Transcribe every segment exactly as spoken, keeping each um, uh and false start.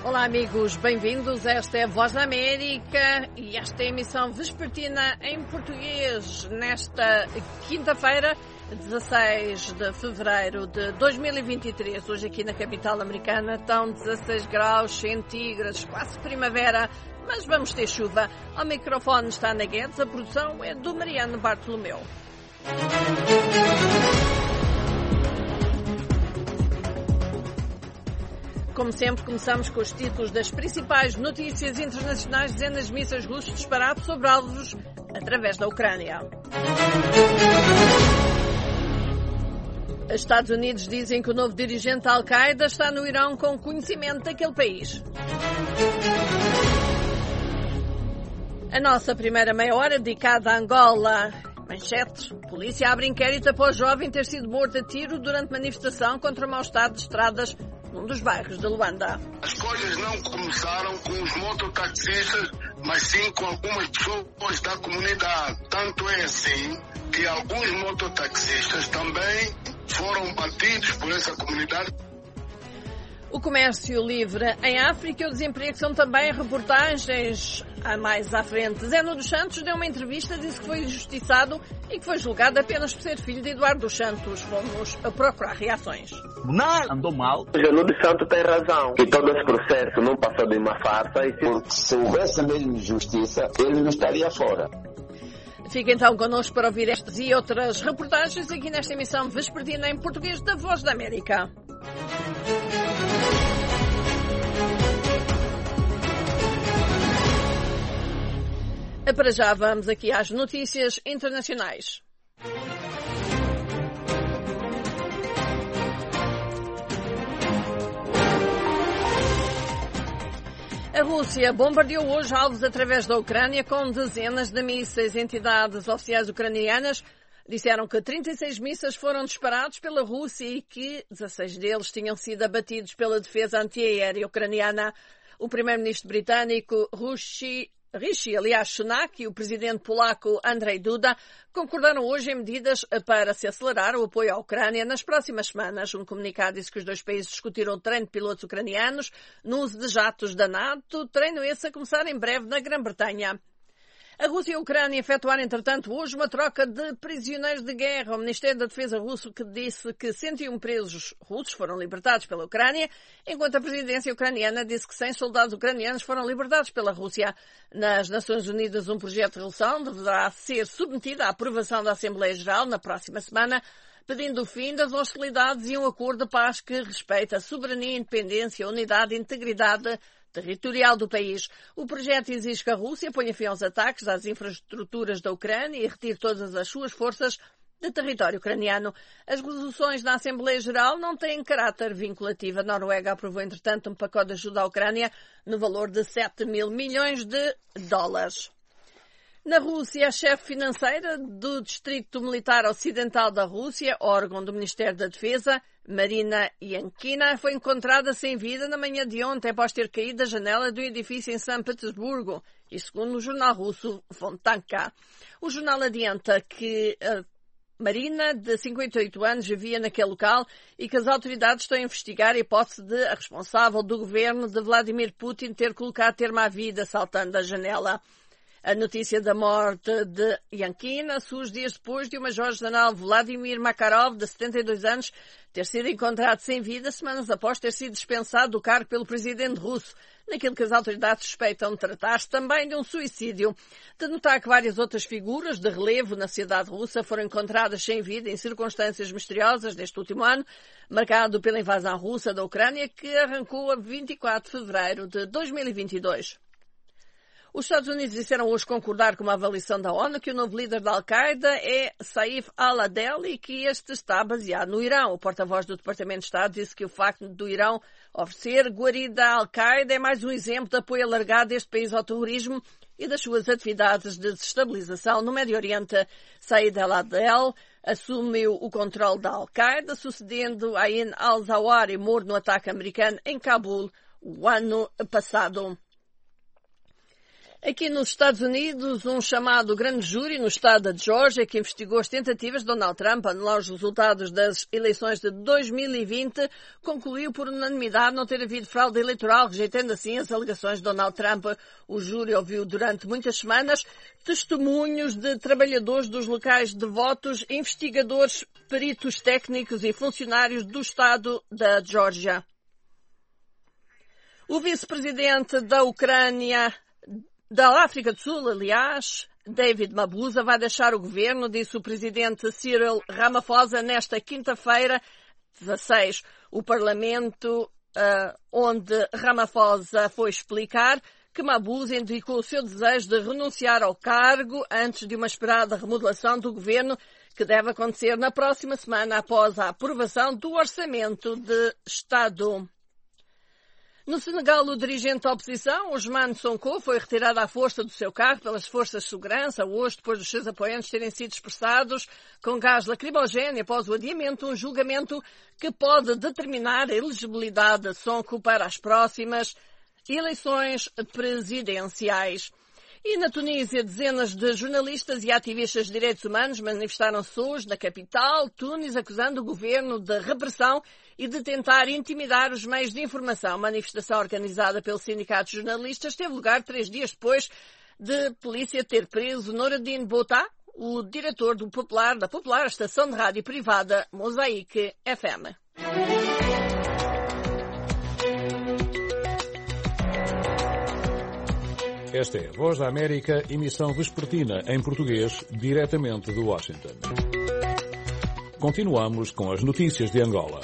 Olá amigos, bem-vindos. Esta é a Voz da América e esta é a emissão vespertina em português nesta quinta-feira, dezasseis de fevereiro de dois mil e vinte e três. Hoje aqui na capital americana estão dezasseis graus centígrados, quase primavera, mas vamos ter chuva. Ao microfone está Ana Guedes, a produção é do Mariano Bartolomeu. Como sempre, começamos com os títulos das principais notícias internacionais, dezenas de mísseis russos disparados sobre alvos através da Ucrânia. Os Estados Unidos dizem que o novo dirigente da Al-Qaeda está no Irão com conhecimento daquele país. A nossa primeira meia hora dedicada a Angola. Manchete. Polícia abre inquérito após jovem ter sido morto a tiro durante manifestação contra o mau estado de estradas num dos bairros de Luanda. As coisas não começaram com os mototaxistas, mas sim com algumas pessoas da comunidade. Tanto é assim que alguns mototaxistas também foram batidos por essa comunidade. O comércio livre em África e o desemprego são também reportagens a mais à frente. Zé Nuno dos Santos deu uma entrevista, disse que foi injustiçado e que foi julgado apenas por ser filho de Eduardo dos Santos. Fomos a procurar reações. Nada andou mal. O Zé Nuno dos Santos tem razão, que todo esse processo não passou de uma farsa. E se... Porque se houvesse mesmo justiça, ele não estaria fora. Fica então connosco para ouvir estas e outras reportagens aqui nesta emissão vespertina em português da Voz da América. Para já vamos aqui às notícias internacionais. A Rússia bombardeou hoje alvos através da Ucrânia com dezenas de mísseis. Entidades oficiais ucranianas disseram que trinta e seis mísseis foram disparados pela Rússia e que dezasseis deles tinham sido abatidos pela defesa antiaérea ucraniana. O primeiro-ministro britânico Rishi Rishi, aliás, Sunak e o presidente polaco Andrzej Duda concordaram hoje em medidas para se acelerar o apoio à Ucrânia nas próximas semanas. Um comunicado disse que os dois países discutiram o treino de pilotos ucranianos no uso de jatos da NATO, treino esse a começar em breve na Grã-Bretanha. A Rússia e a Ucrânia efetuaram, entretanto, hoje uma troca de prisioneiros de guerra. O Ministério da Defesa russo que disse que cento e um presos russos foram libertados pela Ucrânia, enquanto a presidência ucraniana disse que cem soldados ucranianos foram libertados pela Rússia. Nas Nações Unidas, um projeto de resolução deverá ser submetido à aprovação da Assembleia Geral na próxima semana, pedindo o fim das hostilidades e um acordo de paz que respeite a soberania, independência, unidade e integridade territorial do país. O projeto exige que a Rússia ponha fim aos ataques às infraestruturas da Ucrânia e retire todas as suas forças de território ucraniano. As resoluções da Assembleia Geral não têm caráter vinculativo. A Noruega aprovou, entretanto, um pacote de ajuda à Ucrânia no valor de sete mil milhões de dólares. Na Rússia, a chefe financeira do Distrito Militar Ocidental da Rússia, órgão do Ministério da Defesa, Marina Yankina, foi encontrada sem vida na manhã de ontem após ter caído da janela de um edifício em São Petersburgo, e segundo o jornal russo Fontanka. O jornal adianta que a Marina, de cinquenta e oito anos, vivia naquele local e que as autoridades estão a investigar a hipótese de a responsável do governo de Vladimir Putin ter colocado termo à vida saltando a janela. A notícia da morte de Yankina surge dias depois de o major-general Vladimir Makarov, de setenta e dois anos, ter sido encontrado sem vida semanas após ter sido dispensado do cargo pelo presidente russo, naquilo que as autoridades suspeitam de tratar-se também de um suicídio. De notar que várias outras figuras de relevo na sociedade russa foram encontradas sem vida em circunstâncias misteriosas neste último ano, marcado pela invasão russa da Ucrânia, que arrancou a vinte e quatro de fevereiro de dois mil e vinte e dois. Os Estados Unidos disseram hoje concordar com uma avaliação da ONU que o novo líder da Al-Qaeda é Saif al-Adel e que este está baseado no Irão. O porta-voz do Departamento de Estado disse que o facto do Irão oferecer guarida à Al-Qaeda é mais um exemplo de apoio alargado deste país ao terrorismo e das suas atividades de desestabilização no Médio Oriente. Saif al-Adel assumiu o controle da Al-Qaeda, sucedendo Ain al-Zawahiri, morto no ataque americano em Cabul o ano passado. Aqui nos Estados Unidos, um chamado grande júri no estado da Geórgia, que investigou as tentativas de Donald Trump a anular os resultados das eleições de dois mil e vinte, concluiu por unanimidade não ter havido fraude eleitoral, rejeitando assim as alegações de Donald Trump. O júri ouviu durante muitas semanas testemunhos de trabalhadores dos locais de votos, investigadores, peritos técnicos e funcionários do estado da Geórgia. O vice-presidente da Ucrânia, da África do Sul, aliás, David Mabuza, vai deixar o governo, disse o presidente Cyril Ramaphosa nesta quinta-feira, dezasseis. O Parlamento, uh, onde Ramaphosa foi explicar que Mabuza indicou o seu desejo de renunciar ao cargo antes de uma esperada remodelação do governo, que deve acontecer na próxima semana após a aprovação do Orçamento de Estado. No Senegal, o dirigente da oposição, Ousmane Sonko, foi retirado à força do seu carro pelas forças de segurança hoje, depois dos seus apoiantes terem sido dispersados com gás lacrimogéneo após o adiamento de um julgamento que pode determinar a elegibilidade de Sonko para as próximas eleições presidenciais. E na Tunísia, dezenas de jornalistas e ativistas de direitos humanos manifestaram-se hoje na capital, Tunis, acusando o governo de repressão e de tentar intimidar os meios de informação. A manifestação organizada pelo Sindicato de Jornalistas teve lugar três dias depois de polícia ter preso Noureddine Bouta, o diretor do Popular, da popular estação de rádio privada Mosaic F M. Esta é a Voz da América, emissão vespertina em português, diretamente de Washington. Continuamos com as notícias de Angola.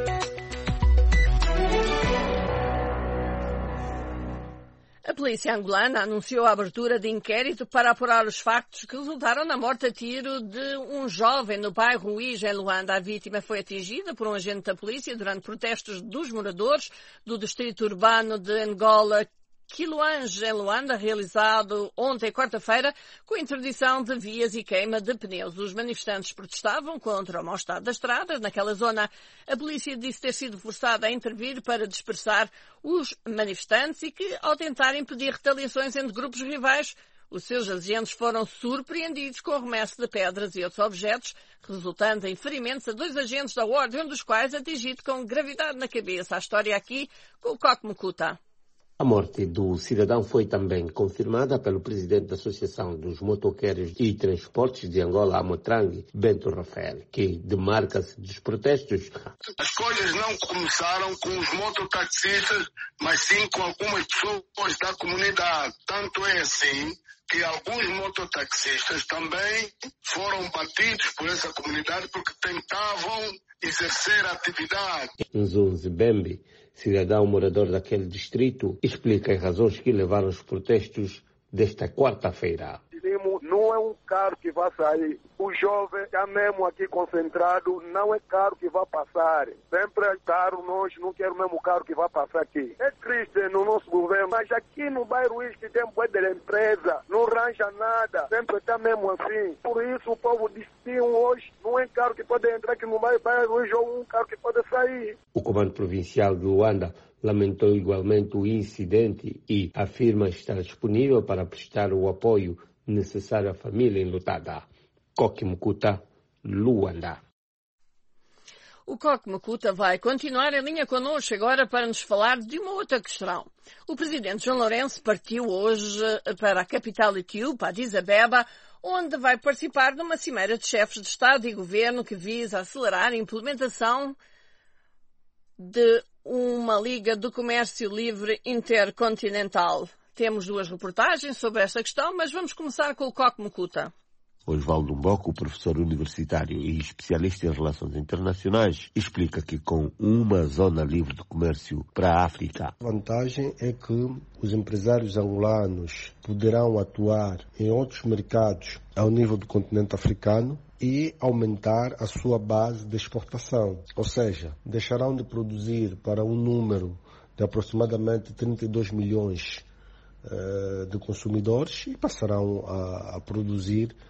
A polícia angolana anunciou a abertura de inquérito para apurar os factos que resultaram na morte a tiro de um jovem no bairro Uíja, em Luanda. A vítima foi atingida por um agente da polícia durante protestos dos moradores do distrito urbano de Angola, Quiloange, em Luanda, realizado ontem, quarta-feira, com a interdição de vias e queima de pneus. Os manifestantes protestavam contra o mau estado das estradas naquela zona. A polícia disse ter sido forçada a intervir para dispersar os manifestantes e que, ao tentar impedir retaliações entre grupos rivais, os seus agentes foram surpreendidos com arremesso de pedras e outros objetos, resultando em ferimentos a dois agentes da ordem, um dos quais atingido com gravidade na cabeça. A história aqui com o Coque Mucuta. A morte do cidadão foi também confirmada pelo presidente da Associação dos Motoqueiros e Transportes de Angola, Amotrang, Bento Rafael, que demarca-se dos protestos. As coisas não começaram com os mototaxistas, mas sim com algumas pessoas da comunidade. Tanto é assim que alguns mototaxistas também foram batidos por essa comunidade porque tentavam exercer atividade. Nzunzi Bembe, cidadão morador daquele distrito, explica as razões que levaram os protestos desta quarta-feira. Não é um carro que vai sair. O jovem está mesmo aqui concentrado, não é carro que vai passar. Sempre é carro, nós não queremos mesmo carro que vai passar aqui. É triste no nosso governo, mas aqui no bairro Uíja tem boa de empresa, não arranja nada, sempre está mesmo assim. Por isso o povo decidiu hoje, não é carro que pode entrar aqui no bairro Uíja ou um carro que pode sair. O Comando Provincial de Luanda lamentou igualmente o incidente e afirma estar disponível para prestar o apoio necessário à família enlutada. Coque Mucuta, Luanda. O Coque Mucuta vai continuar em linha connosco agora para nos falar de uma outra questão. O presidente João Lourenço partiu hoje para a capital etíope, Addis Abeba, onde vai participar numa cimeira de chefes de Estado e Governo que visa acelerar a implementação de uma Liga do Comércio Livre Intercontinental. Temos duas reportagens sobre esta questão, mas vamos começar com o Coque Mucuta. Osvaldo Mboco, professor universitário e especialista em relações internacionais, explica que com uma zona livre de comércio para a África, a vantagem é que os empresários angolanos poderão atuar em outros mercados ao nível do continente africano e aumentar a sua base de exportação. Ou seja, deixarão de produzir para um número de aproximadamente trinta e dois milhões de consumidores e passarão a, a produzir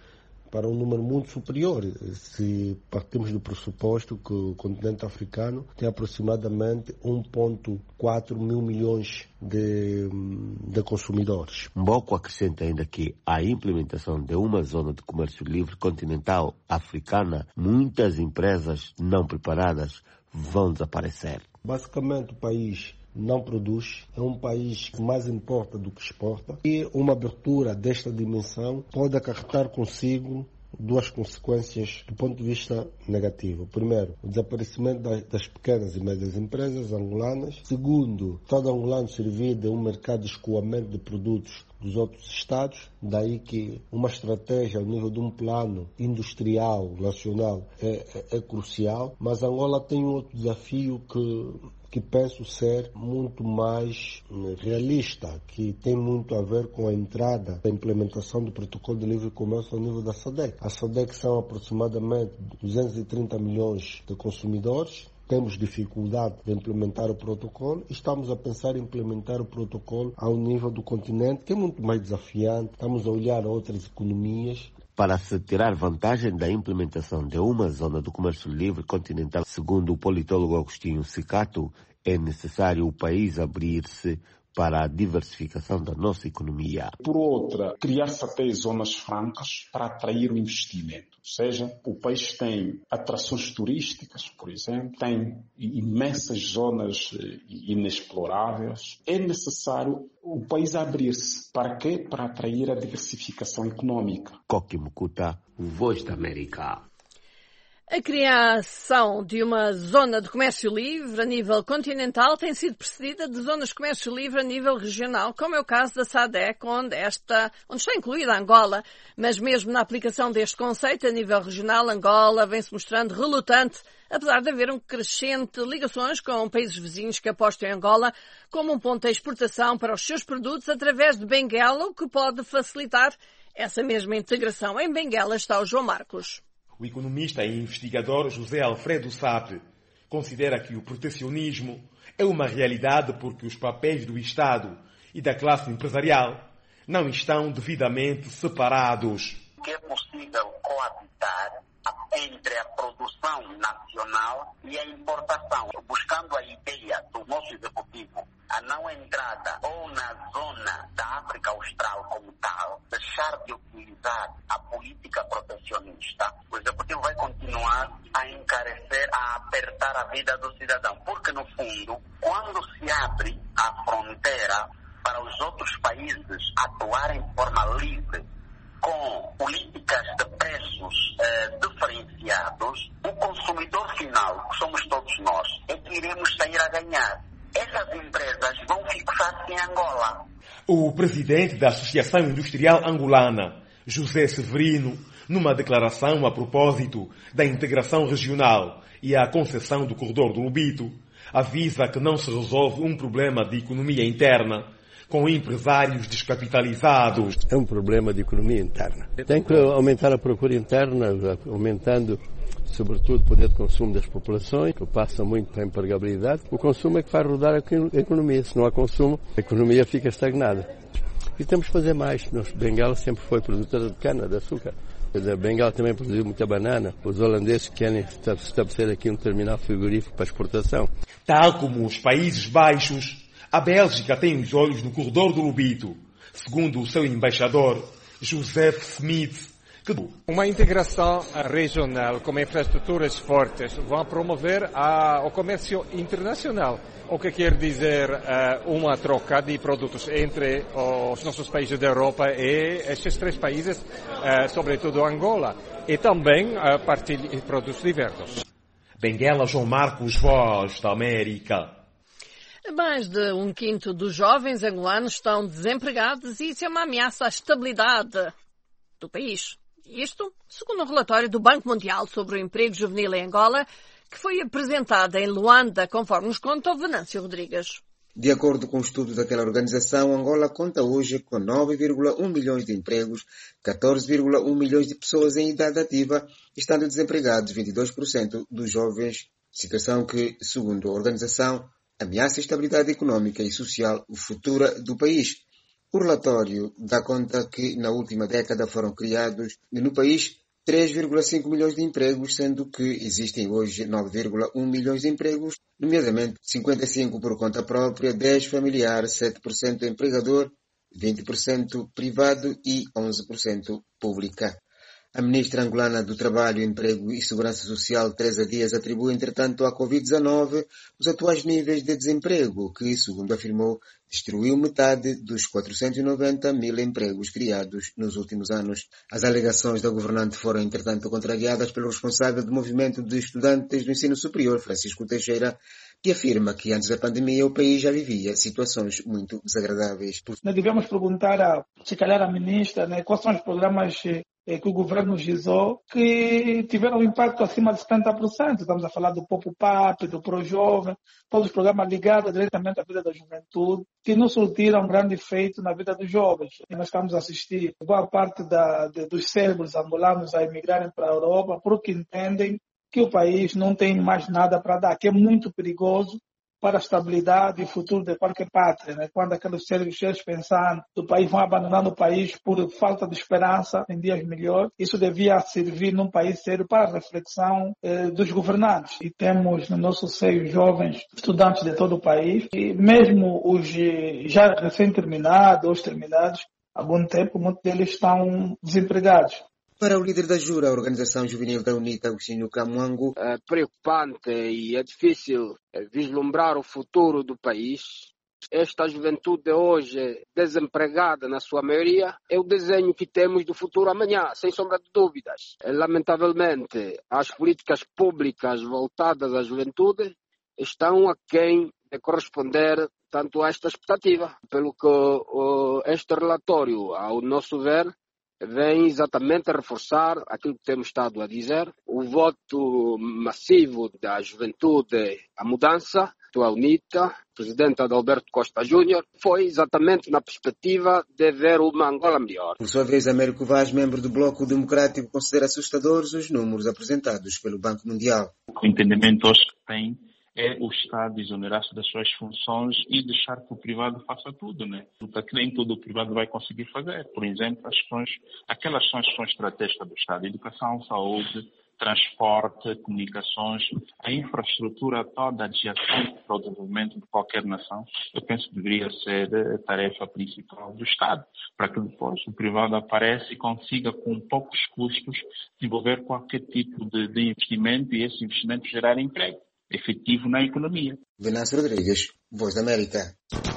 para um número muito superior, se partimos do pressuposto que o continente africano tem aproximadamente um vírgula quatro mil milhões de, de consumidores. Mboko acrescenta ainda que a implementação de uma zona de comércio livre continental africana, muitas empresas não preparadas vão desaparecer. Basicamente, o país não produz, é um país que mais importa do que exporta, e uma abertura desta dimensão pode acarretar consigo duas consequências do ponto de vista negativo. Primeiro, o desaparecimento das pequenas e médias empresas angolanas. Segundo, todo angolano servir de um mercado de escoamento de produtos dos outros estados, daí que uma estratégia ao nível de um plano industrial nacional é, é, é crucial, mas Angola tem um outro desafio que que penso ser muito mais realista, que tem muito a ver com a entrada da implementação do protocolo de livre comércio ao nível da SADC. A SADC são aproximadamente duzentos e trinta milhões de consumidores. Temos dificuldade de implementar o protocolo e estamos a pensar em implementar o protocolo ao nível do continente, que é muito mais desafiante. Estamos a olhar a outras economias. Para se tirar vantagem da implementação de uma zona do comércio livre continental, segundo o politólogo Agostinho Cicato, é necessário o país abrir-se para a diversificação da nossa economia. Por outra, criar-se até zonas francas para atrair o investimento. Ou seja, o país tem atrações turísticas, por exemplo, tem imensas zonas inexploráveis. É necessário o país abrir-se. Para quê? Para atrair a diversificação econômica. Koki Mukuta, Voz da América. A criação de uma zona de comércio livre a nível continental tem sido precedida de zonas de comércio livre a nível regional, como é o caso da SADC, onde, esta, onde está incluída Angola. Mas mesmo na aplicação deste conceito a nível regional, Angola vem-se mostrando relutante, apesar de haver um crescente ligações com países vizinhos que apostam em Angola como um ponto de exportação para os seus produtos através de Benguela, o que pode facilitar essa mesma integração. Em Benguela está o João Marcos. O economista e investigador José Alfredo Sape considera que o protecionismo é uma realidade porque os papéis do Estado e da classe empresarial não estão devidamente separados. Que é possível coabitar entre a produção nacional e a importação, buscando a ideia do nosso executivo, a não entrada ou na zona da África Austral como tal, deixar de utilizar a política protecionista. O executivo vai continuar a encarecer, a apertar a vida do cidadão, porque no fundo, quando se abre a fronteira para os outros países atuarem de forma livre, com políticas de preços eh, diferenciados, o consumidor final, que somos todos nós, é que iremos sair a ganhar. Essas empresas vão fixar-se em Angola. O presidente da Associação Industrial Angolana, José Severino, numa declaração a propósito da integração regional e a concessão do corredor do Lubito, avisa que não se resolve um problema de economia interna com empresários descapitalizados. É um problema de economia interna. Tem que aumentar a procura interna, aumentando, sobretudo, o poder de consumo das populações, que passa muito para a empregabilidade. O consumo é que faz rodar a economia. Se não há consumo, a economia fica estagnada. E temos que fazer mais. Benguela sempre foi produtora de cana, de açúcar. A Benguela também produziu muita banana. Os holandeses querem estabelecer aqui um terminal frigorífico para exportação. Tal como os Países Baixos, a Bélgica tem os olhos no corredor do Lubito, segundo o seu embaixador, Joseph Smith. Que... Uma integração regional com infraestruturas fortes vai promover a, o comércio internacional, o que quer dizer uh, uma troca de produtos entre os nossos países da Europa e estes três países, uh, sobretudo Angola, e também a uh, partir de produtos diversos. Benguela, João Marcos, Voz da América. Mais de um quinto dos jovens angolanos estão desempregados e isso é uma ameaça à estabilidade do país. Isto, segundo um relatório do Banco Mundial sobre o emprego juvenil em Angola, que foi apresentado em Luanda, conforme nos conta o Venâncio Rodrigues. De acordo com o estudo daquela organização, Angola conta hoje com nove vírgula um milhões de empregos, catorze vírgula um milhões de pessoas em idade ativa, estando desempregados vinte e dois por cento dos jovens, situação que, segundo a organização, ameaça a estabilidade econômica e social futura do país. O relatório dá conta que na última década foram criados no país três vírgula cinco milhões de empregos, sendo que existem hoje nove vírgula um milhões de empregos, nomeadamente cinquenta e cinco por cento por conta própria, dez por cento familiar, sete por cento empregador, vinte por cento privado e onze por cento pública. A ministra angolana do Trabalho, Emprego e Segurança Social, Teresa Dias, atribui, entretanto, à covid dezenove os atuais níveis de desemprego, que, segundo afirmou, destruiu metade dos quatrocentos e noventa mil empregos criados nos últimos anos. As alegações da governante foram, entretanto, contrariadas pelo responsável do movimento de estudantes do ensino superior, Francisco Teixeira, que afirma que antes da pandemia o país já vivia situações muito desagradáveis. Nós devemos perguntar, a, se calhar, à ministra, né, quais são os programas que o governo gizou, que tiveram um impacto acima de setenta por cento. Estamos a falar do Pop-Up, do Pro-Jovem, todos os programas ligados diretamente à vida da juventude, que não surtiram um grande efeito na vida dos jovens. E nós estamos a assistir boa parte da, de, dos cérebros angolanos a emigrarem para a Europa, porque entendem que o país não tem mais nada para dar, que é muito perigoso para a estabilidade e futuro de qualquer pátria, né? Quando aqueles seres cheios pensando do país vão abandonando o país por falta de esperança em dias melhores, isso devia servir num país sério para a reflexão eh, dos governantes. E temos no nosso seio jovens estudantes de todo o país, e mesmo os já recém-terminados, os terminados, há algum tempo, muitos deles estão desempregados. Para o líder da Jura, a organização juvenil da UNITA, Agostinho Camuango, é preocupante e é difícil vislumbrar o futuro do país. Esta juventude hoje, desempregada na sua maioria, é o desenho que temos do futuro amanhã, sem sombra de dúvidas. Lamentavelmente, as políticas públicas voltadas à juventude estão aquém de corresponder tanto a esta expectativa. Pelo que uh, este relatório, ao nosso ver, vem exatamente a reforçar aquilo que temos estado a dizer. O voto massivo da juventude à mudança, a UNITA, presidente Adalberto Costa Júnior, foi exatamente na perspectiva de ver uma Angola melhor. Por sua vez, Américo Vaz, membro do Bloco Democrático, considera assustadores os números apresentados pelo Banco Mundial. O entendimento hoje que tem é o Estado exonerar-se das suas funções e deixar que o privado faça tudo, né? Porque nem tudo o privado vai conseguir fazer. Por exemplo, as questões, aquelas são as questões estratégicas do Estado: educação, saúde, transporte, comunicações, a infraestrutura toda adjacente para o desenvolvimento de qualquer nação. Eu penso que deveria ser a tarefa principal do Estado, para que depois o privado apareça e consiga, com poucos custos, desenvolver qualquer tipo de, de investimento e esse investimento gerar emprego efetivo na economia. Venâncio Rodrigues, Voz da América.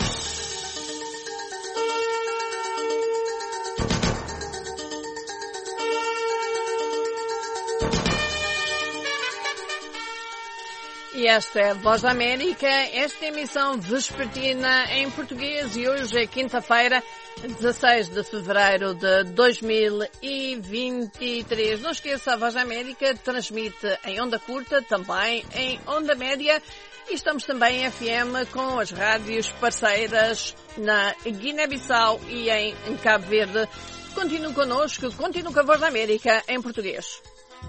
E esta é a Voz da América, esta emissão vespertina em português, e hoje é quinta-feira, dezasseis de fevereiro de dois mil e vinte e três. Não esqueça, a Voz da América transmite em onda curta, também em onda média, e estamos também em F M com as rádios parceiras na Guiné-Bissau e em Cabo Verde. Continue connosco, continue com a Voz da América em português.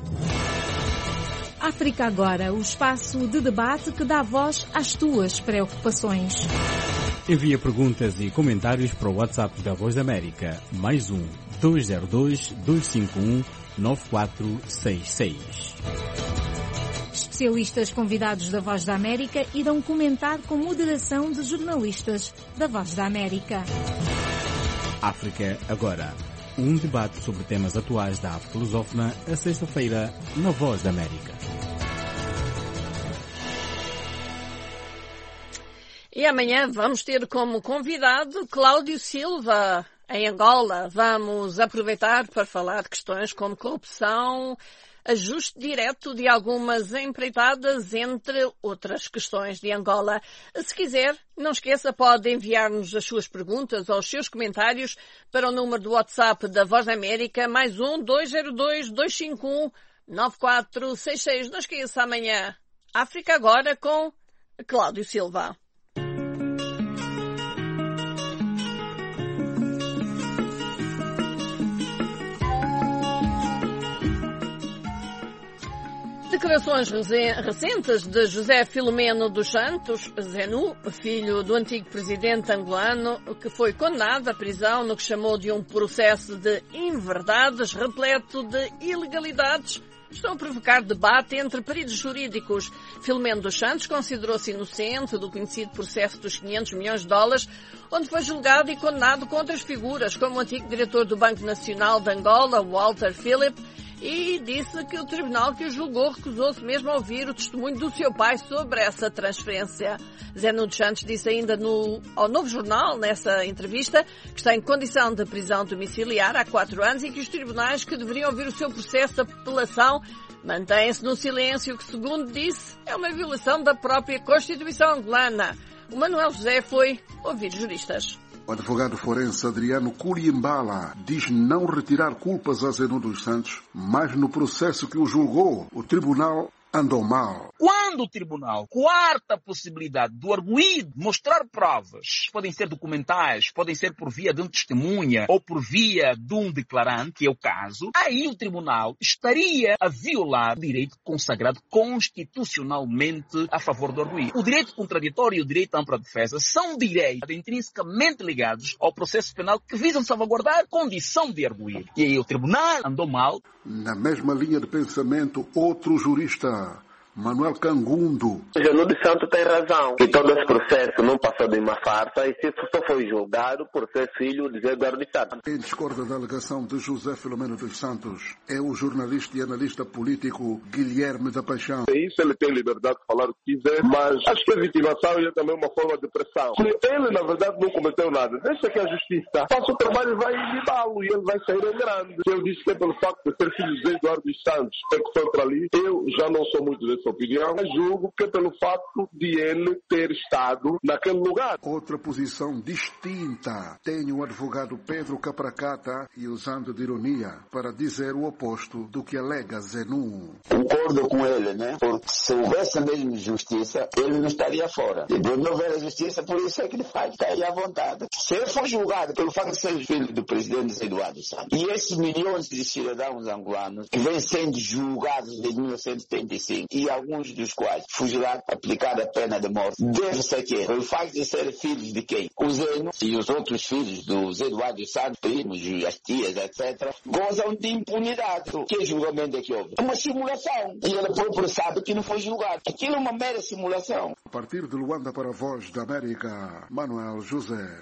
África Agora, o espaço de debate que dá voz às tuas preocupações. Envia perguntas e comentários para o WhatsApp da Voz da América, mais um, dois zero dois, dois cinco um, nove quatro seis seis. Especialistas convidados da Voz da América irão comentar com moderação de jornalistas da Voz da América. África Agora. Um debate sobre temas atuais da África lusófona, a sexta-feira, na Voz da América. E amanhã vamos ter como convidado Cláudio Silva, em Angola. Vamos aproveitar para falar de questões como corrupção, ajuste direto de algumas empreitadas, entre outras questões de Angola. Se quiser, não esqueça, pode enviar-nos as suas perguntas ou os seus comentários para o número do WhatsApp da Voz da América, mais um, dois zero dois, dois cinco um, nove quatro seis seis. Não esqueça, amanhã, África Agora com Cláudio Silva. Declarações recentes de José Filomeno dos Santos, Zenu, filho do antigo presidente angolano, que foi condenado à prisão no que chamou de um processo de inverdades repleto de ilegalidades, estão a provocar debate entre peritos jurídicos. Filomeno dos Santos considerou-se inocente do conhecido processo dos quinhentos milhões de dólares, onde foi julgado e condenado com outras figuras, como o antigo diretor do Banco Nacional de Angola, Walter Phillip, e disse que o tribunal que o julgou recusou-se mesmo a ouvir o testemunho do seu pai sobre essa transferência. Zenu dos Santos disse ainda no, ao Novo Jornal, nessa entrevista, que está em condição de prisão domiciliar há quatro anos e que os tribunais que deveriam ouvir o seu processo de apelação mantêm-se no silêncio, que, segundo disse, é uma violação da própria Constituição angolana. O Manuel José foi ouvir juristas. O advogado forense Adriano Curimbala diz não retirar culpas a Zenu dos Santos, mas no processo que o julgou, o tribunal andou mal. Quando o tribunal quarta possibilidade do arguido mostrar provas, podem ser documentais, podem ser por via de um testemunha ou por via de um declarante, que é o caso, aí o tribunal estaria a violar o direito consagrado constitucionalmente a favor do arguido. O direito contraditório e o direito à ampla defesa são direitos intrinsecamente ligados ao processo penal que visam salvaguardar a condição de arguido. E aí o tribunal andou mal. Na mesma linha de pensamento, outro jurista, Manuel Cangundo. Zenu dos Santos tem razão, que todo esse processo não passou de uma farsa e se só foi julgado por ser filho de Zé Eduardo dos Santos. Quem discorda da alegação de José Filomeno dos Santos é o jornalista e analista político Guilherme da Paixão. Isso ele tem liberdade de falar o que quiser, mas acho que a vitimação é também uma forma de pressão. Ele, na verdade, não cometeu nada. Deixa que a justiça faça o trabalho e vai libá-lo e ele vai sair em grande. Eu disse que é pelo facto de ser filho de Zé Eduardo dos Santos, é que foi para ali. Eu já não sou muito desse opinião, mas julgo que é pelo fato de ele ter estado naquele lugar. Outra posição distinta tem o advogado Pedro Capracata e usando de ironia para dizer o oposto do que alega Zenu. Concordo com ele, né? Porque se houvesse mesmo justiça, ele não estaria fora. E por não haver a justiça, por isso é que ele faz, está aí à vontade. Se ele for julgado pelo facto de ser filho do presidente Eduardo Santos, e esses milhões de cidadãos angolanos que vêm sendo julgados desde mil novecentos e setenta e cinco, e alguns dos quais fugirá aplicada a pena de morte, deve ser que, pelo facto de serem filhos de quem? O Zeno e os outros filhos do Zé Eduardo Santos, primos, as tias, etcétera, gozam de impunidade. Que julgamento é que houve? É uma simulação. E ele próprio sabe que não foi julgado. Aquilo é uma mera simulação. A partir de Luanda para a Voz da América, Manuel José.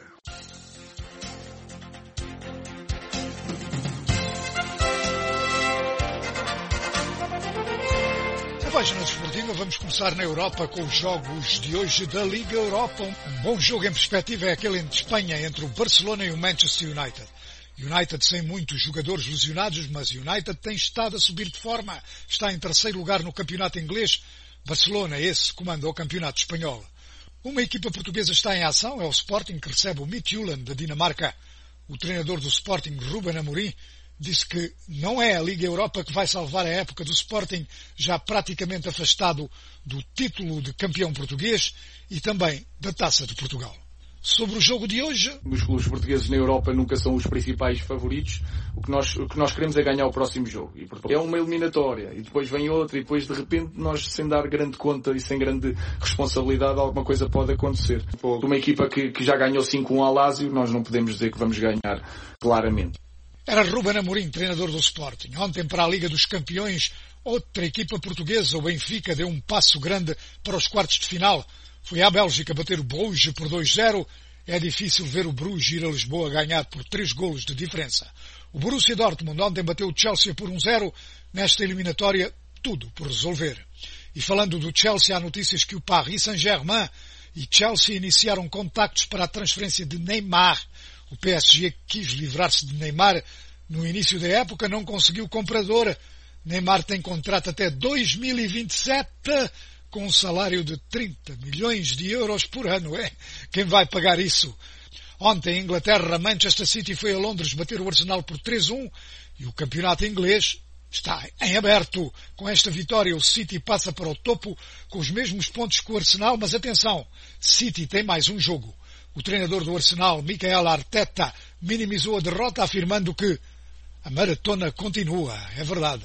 Na página desportiva vamos começar na Europa com os jogos de hoje da Liga Europa. Um bom jogo em perspectiva é aquele de Espanha entre o Barcelona e o Manchester United. United sem muitos jogadores lesionados, mas United tem estado a subir de forma. Está em terceiro lugar no campeonato inglês. Barcelona, esse, comanda o campeonato espanhol. Uma equipa portuguesa está em ação, é o Sporting, que recebe o Midtjylland da Dinamarca. O treinador do Sporting, Ruben Amorim, disse que não é a Liga Europa que vai salvar a época do Sporting, já praticamente afastado do título de campeão português e também da Taça de Portugal. Sobre o jogo de hoje... Os clubes portugueses na Europa nunca são os principais favoritos. O que nós, o que nós queremos é ganhar o próximo jogo. E, portanto, é uma eliminatória. E depois vem outra. E depois, de repente, nós, sem dar grande conta e sem grande responsabilidade, alguma coisa pode acontecer. Uma equipa que, que já ganhou cinco a um ao Lazio, nós não podemos dizer que vamos ganhar claramente. Era Ruben Amorim, treinador do Sporting. Ontem, para a Liga dos Campeões, outra equipa portuguesa, o Benfica, deu um passo grande para os quartos de final. Foi à Bélgica bater o Bruges por dois a zero. É difícil ver o Bruges ir a Lisboa ganhar por três golos de diferença. O Borussia Dortmund ontem bateu o Chelsea por um a zero. Nesta eliminatória, tudo por resolver. E falando do Chelsea, há notícias que o Paris Saint-Germain e Chelsea iniciaram contactos para a transferência de Neymar. O P S G quis livrar-se de Neymar no início da época, não conseguiu comprador. Neymar tem contrato até dois mil e vinte e sete, com um salário de trinta milhões de euros por ano. É? Quem vai pagar isso? Ontem, em Inglaterra, Manchester City foi a Londres bater o Arsenal por três a um e o campeonato inglês está em aberto. Com esta vitória, o City passa para o topo com os mesmos pontos que o Arsenal, mas atenção, City tem mais um jogo. O treinador do Arsenal, Mikel Arteta, minimizou a derrota afirmando que a maratona continua. É verdade.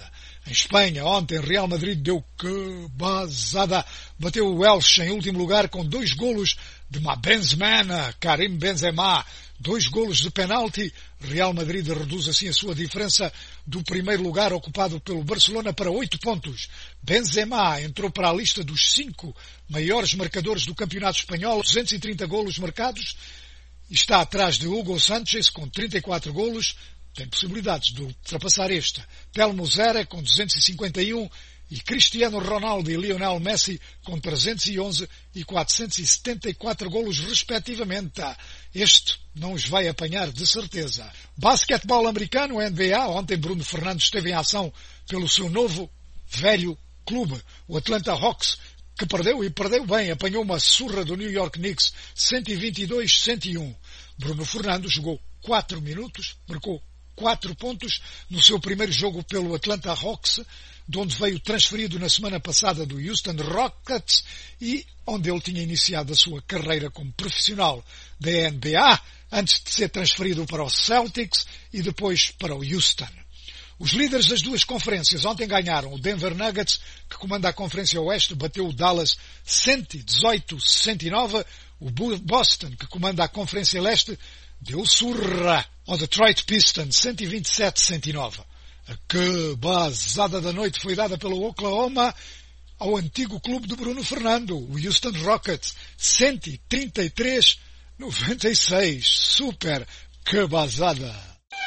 Em Espanha, ontem, Real Madrid deu que bazada. Bateu o Elche em último lugar com dois golos de Benzema, Karim Benzema. Dois golos de penalti. Real Madrid reduz assim a sua diferença do primeiro lugar ocupado pelo Barcelona para oito pontos. Benzema entrou para a lista dos cinco maiores marcadores do campeonato espanhol, duzentos e trinta golos marcados. Está atrás de Hugo Sánchez com trinta e quatro golos. Tem possibilidades de ultrapassar este. Telmo Zera com duzentos e cinquenta e um e Cristiano Ronaldo e Lionel Messi com trezentos e onze e quatrocentos e setenta e quatro golos respectivamente. Este não os vai apanhar de certeza. Basquetebol americano, N B A. Ontem Bruno Fernandes esteve em ação pelo seu novo, velho clube, o Atlanta Hawks, que perdeu e perdeu bem. Apanhou uma surra do New York Knicks, cento e vinte e dois a cento e um. Bruno Fernandes jogou quatro minutos, marcou quatro pontos no seu primeiro jogo pelo Atlanta Hawks, de onde veio transferido na semana passada do Houston Rockets e onde ele tinha iniciado a sua carreira como profissional da N B A, antes de ser transferido para o Celtics e depois para o Houston. Os líderes das duas conferências ontem ganharam. O Denver Nuggets, que comanda a Conferência Oeste, bateu o Dallas cento e dezoito a cento e nove. O Boston, que comanda a Conferência Leste, deu surra ao Detroit Pistons, cento e vinte e sete a cento e nove. A que bazada da noite foi dada pelo Oklahoma ao antigo clube de Bruno Fernando, o Houston Rockets, cento e trinta e três a noventa e seis. Super, que bazada!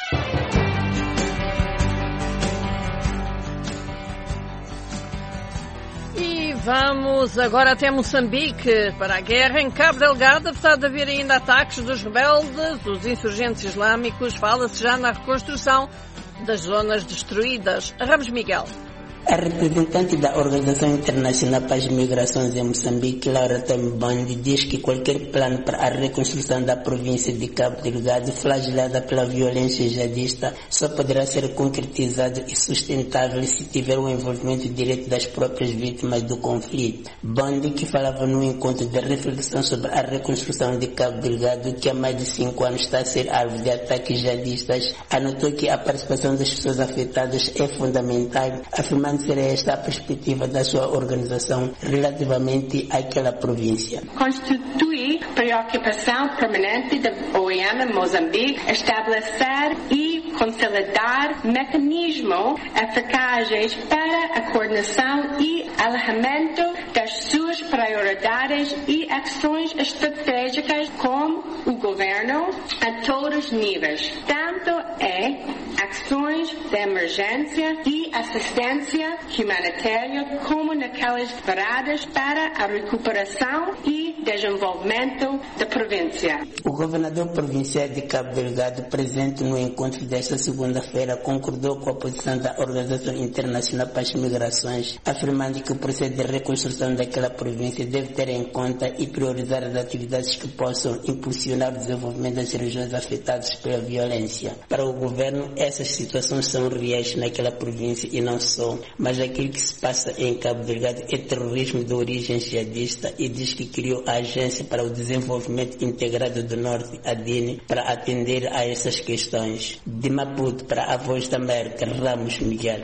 E vamos agora até Moçambique para a guerra em Cabo Delgado. Apesar de haver ainda ataques dos rebeldes, os insurgentes islâmicos, fala-se já na reconstrução das zonas destruídas. Ramos Miguel. A representante da Organização Internacional para as Migrações em Moçambique, Laura Tambandi, diz que qualquer plano para a reconstrução da província de Cabo Delgado, flagelada pela violência jihadista, só poderá ser concretizado e sustentável se tiver o envolvimento direto das próprias vítimas do conflito. Bandi, que falava no encontro de reflexão sobre a reconstrução de Cabo Delgado, que há mais de cinco anos está a ser alvo de ataques jihadistas, anotou que a participação das pessoas afetadas é fundamental, afirmando ser esta a perspectiva da sua organização relativamente àquela província. Constitui preocupação permanente da O I M em Moçambique estabelecer e consolidar mecanismos eficazes para a coordenação e alinhamento das suas prioridades e ações estratégicas com o governo a todos os níveis, tanto é ações de emergência e assistência humanitária como naquelas varadas para a recuperação e desenvolvimento da província. O governador provincial de Cabo Delgado, presente no encontro desta segunda-feira, concordou com a posição da Organização Internacional para as Migrações, afirmando que o processo de reconstrução daquela província deve ter em conta e priorizar as atividades que possam impulsionar o desenvolvimento das regiões afetadas pela violência. Para o governo, essas situações são reais naquela província e não só, mas aquilo que se passa em Cabo Delgado é terrorismo de origem jihadista e diz que criou a Agência para o Desenvolvimento Integrado do Norte, a D I N, para atender a essas questões. De Maputo para a Voz da América, Ramos Miguel.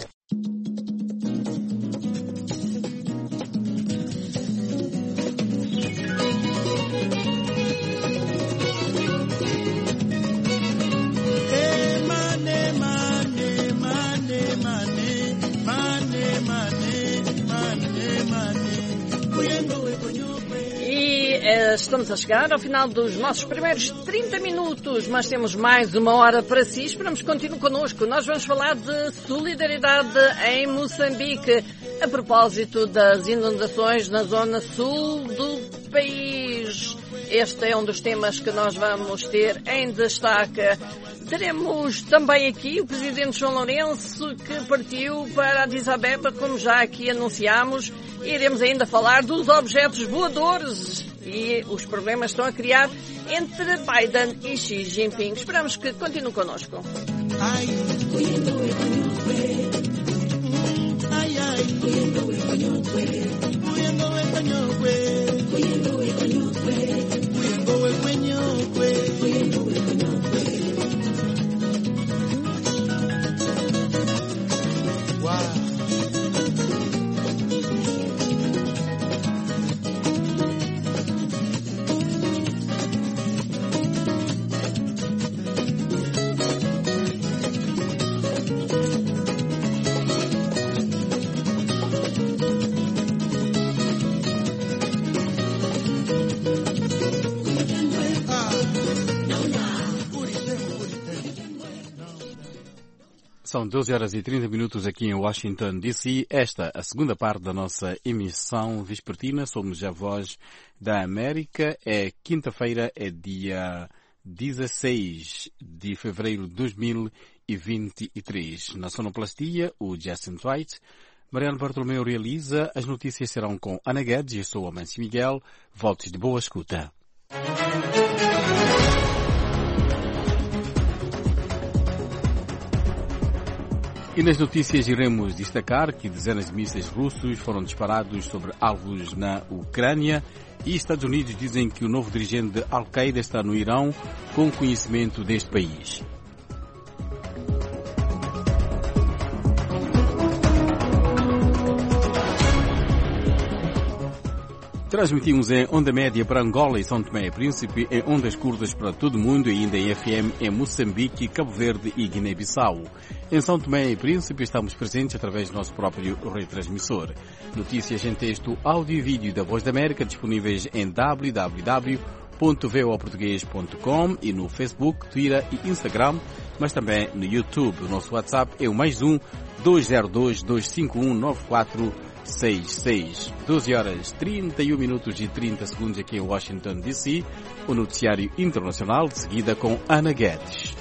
Estamos a chegar ao final dos nossos primeiros trinta minutos, mas temos mais uma hora para si. Esperamos que continue connosco. Nós vamos falar de solidariedade em Moçambique, a propósito das inundações na zona sul do país. Este é um dos temas que nós vamos ter em destaque. Teremos também aqui o Presidente João Lourenço, que partiu para Addis Abeba, como já aqui anunciámos. Iremos ainda falar dos objetos voadores e os problemas que estão a criar entre Biden e Xi Jinping. Esperamos que continue connosco. Wow. São doze horas e trinta minutos aqui em Washington, D C. Esta, a segunda parte da nossa emissão vespertina. Somos a Voz da América. É quinta-feira, é dia dezesseis de fevereiro de dois mil e vinte e três. Na sonoplastia, o Jason White. Mariano Bartolomeu realiza. As notícias serão com Ana Guedes. Eu sou o Amancio Miguel. Votos de boa escuta. E nas notícias iremos destacar que dezenas de mísseis russos foram disparados sobre alvos na Ucrânia e Estados Unidos dizem que o novo dirigente de Al-Qaeda está no Irão com conhecimento deste país. Transmitimos em onda média para Angola e São Tomé e Príncipe, em ondas curtas para todo o mundo e ainda em F M em Moçambique, Cabo Verde e Guiné-Bissau. Em São Tomé e Príncipe estamos presentes através do nosso próprio retransmissor. Notícias em texto, áudio e vídeo da Voz da América disponíveis em w w w ponto voa português ponto com e no Facebook, Twitter e Instagram, mas também no YouTube. O nosso WhatsApp é o mais um dois zero dois, dois cinco um, nove quatro seis seis. doze horas trinta e um minutos e trinta segundos aqui em Washington, D C. O noticiário internacional de seguida com Ana Guedes.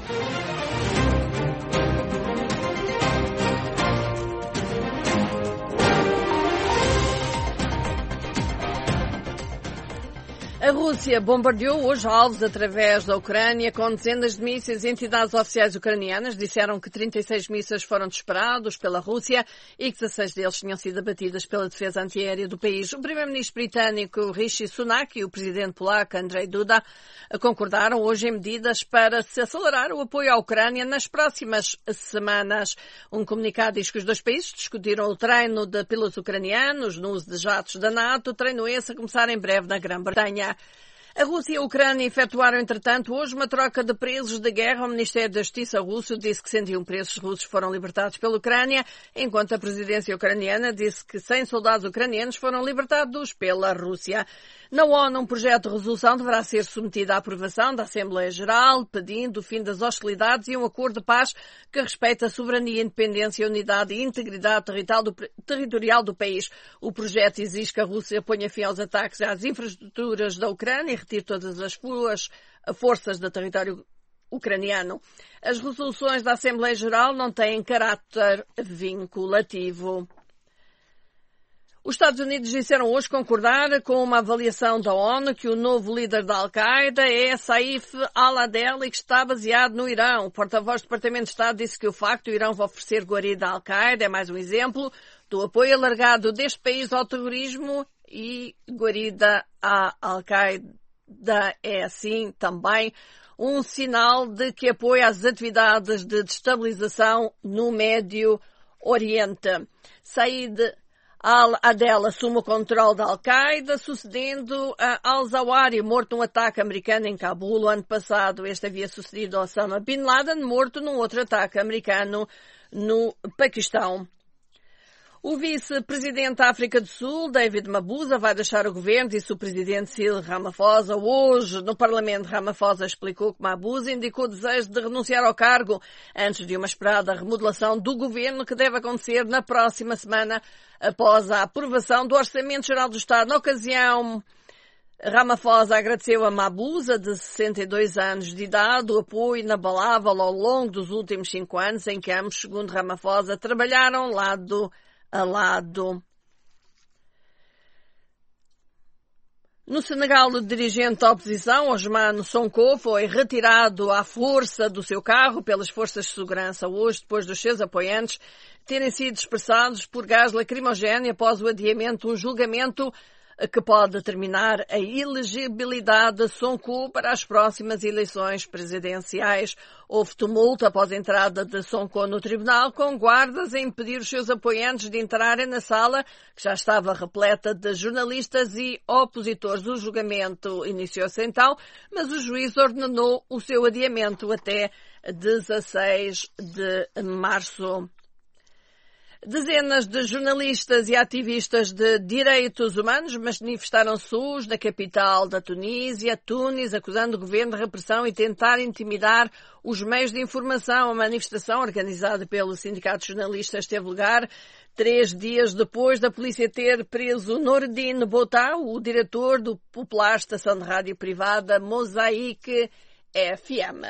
A Rússia bombardeou hoje alvos através da Ucrânia com dezenas de mísseis. Entidades oficiais ucranianas disseram que trinta e seis mísseis foram disparados pela Rússia e que dezesseis deles tinham sido abatidos pela defesa antiaérea do país. O primeiro-ministro britânico Rishi Sunak e o presidente polaco Andrzej Duda concordaram hoje em medidas para se acelerar o apoio à Ucrânia nas próximas semanas. Um comunicado diz que os dois países discutiram o treino de pilotos ucranianos no uso de jatos da NATO, treino esse a começar em breve na Grã-Bretanha. A Rússia e a Ucrânia efetuaram, entretanto, hoje uma troca de presos de guerra. O Ministério da Justiça russo disse que cento e um presos russos foram libertados pela Ucrânia, enquanto a presidência ucraniana disse que cem soldados ucranianos foram libertados pela Rússia. Na ONU, um projeto de resolução deverá ser submetido à aprovação da Assembleia Geral, pedindo o fim das hostilidades e um acordo de paz que respeite a soberania, independência, unidade e integridade territorial do país. O projeto exige que a Rússia ponha fim aos ataques às infraestruturas da Ucrânia e retire todas as suas forças do território ucraniano. As resoluções da Assembleia Geral não têm caráter vinculativo. Os Estados Unidos disseram hoje concordar com uma avaliação da ONU que o novo líder da Al-Qaeda é Saif al-Adel e que está baseado no Irão. O porta-voz do Departamento de Estado disse que o facto do Irão oferecer guarida à Al-Qaeda é mais um exemplo do apoio alargado deste país ao terrorismo e guarida à Al-Qaeda é, assim, também um sinal de que apoia as atividades de destabilização no Médio Oriente. Said al-Adel assume o controle da Al-Qaeda, sucedendo a al-Zawahiri, morto num ataque americano em Cabul o ano passado. Este havia sucedido a Osama Bin Laden, morto num outro ataque americano no Paquistão. O vice-presidente da África do Sul, David Mabuza, vai deixar o governo, disse o presidente Cyril Ramaphosa. Hoje, no Parlamento, Ramaphosa explicou que Mabuza indicou o desejo de renunciar ao cargo antes de uma esperada remodelação do governo que deve acontecer na próxima semana após a aprovação do Orçamento Geral do Estado. Na ocasião, Ramaphosa agradeceu a Mabuza, de sessenta e dois anos de idade, o apoio inabalável ao longo dos últimos cinco anos em que ambos, segundo Ramaphosa, trabalharam lado a lado. No Senegal, o dirigente da oposição, Ousmane Sonko, foi retirado à força do seu carro pelas forças de segurança hoje, depois dos seus apoiantes terem sido dispersados por gás lacrimogéneo após o adiamento de um julgamento que pode determinar a elegibilidade de Sonko para as próximas eleições presidenciais. Houve tumulto após a entrada de Sonko no tribunal, com guardas a impedir os seus apoiantes de entrarem na sala, que já estava repleta de jornalistas e opositores. O julgamento iniciou-se então, mas o juiz ordenou o seu adiamento até dezasseis de março. Dezenas de jornalistas e ativistas de direitos humanos manifestaram-se hoje na capital da Tunísia, Tunis, acusando o governo de repressão e tentar intimidar os meios de informação. A manifestação, organizada pelo Sindicato de Jornalistas, teve lugar três dias depois da polícia ter preso Noureddine Bouta, o diretor do popular estação de rádio privada Mosaic F M.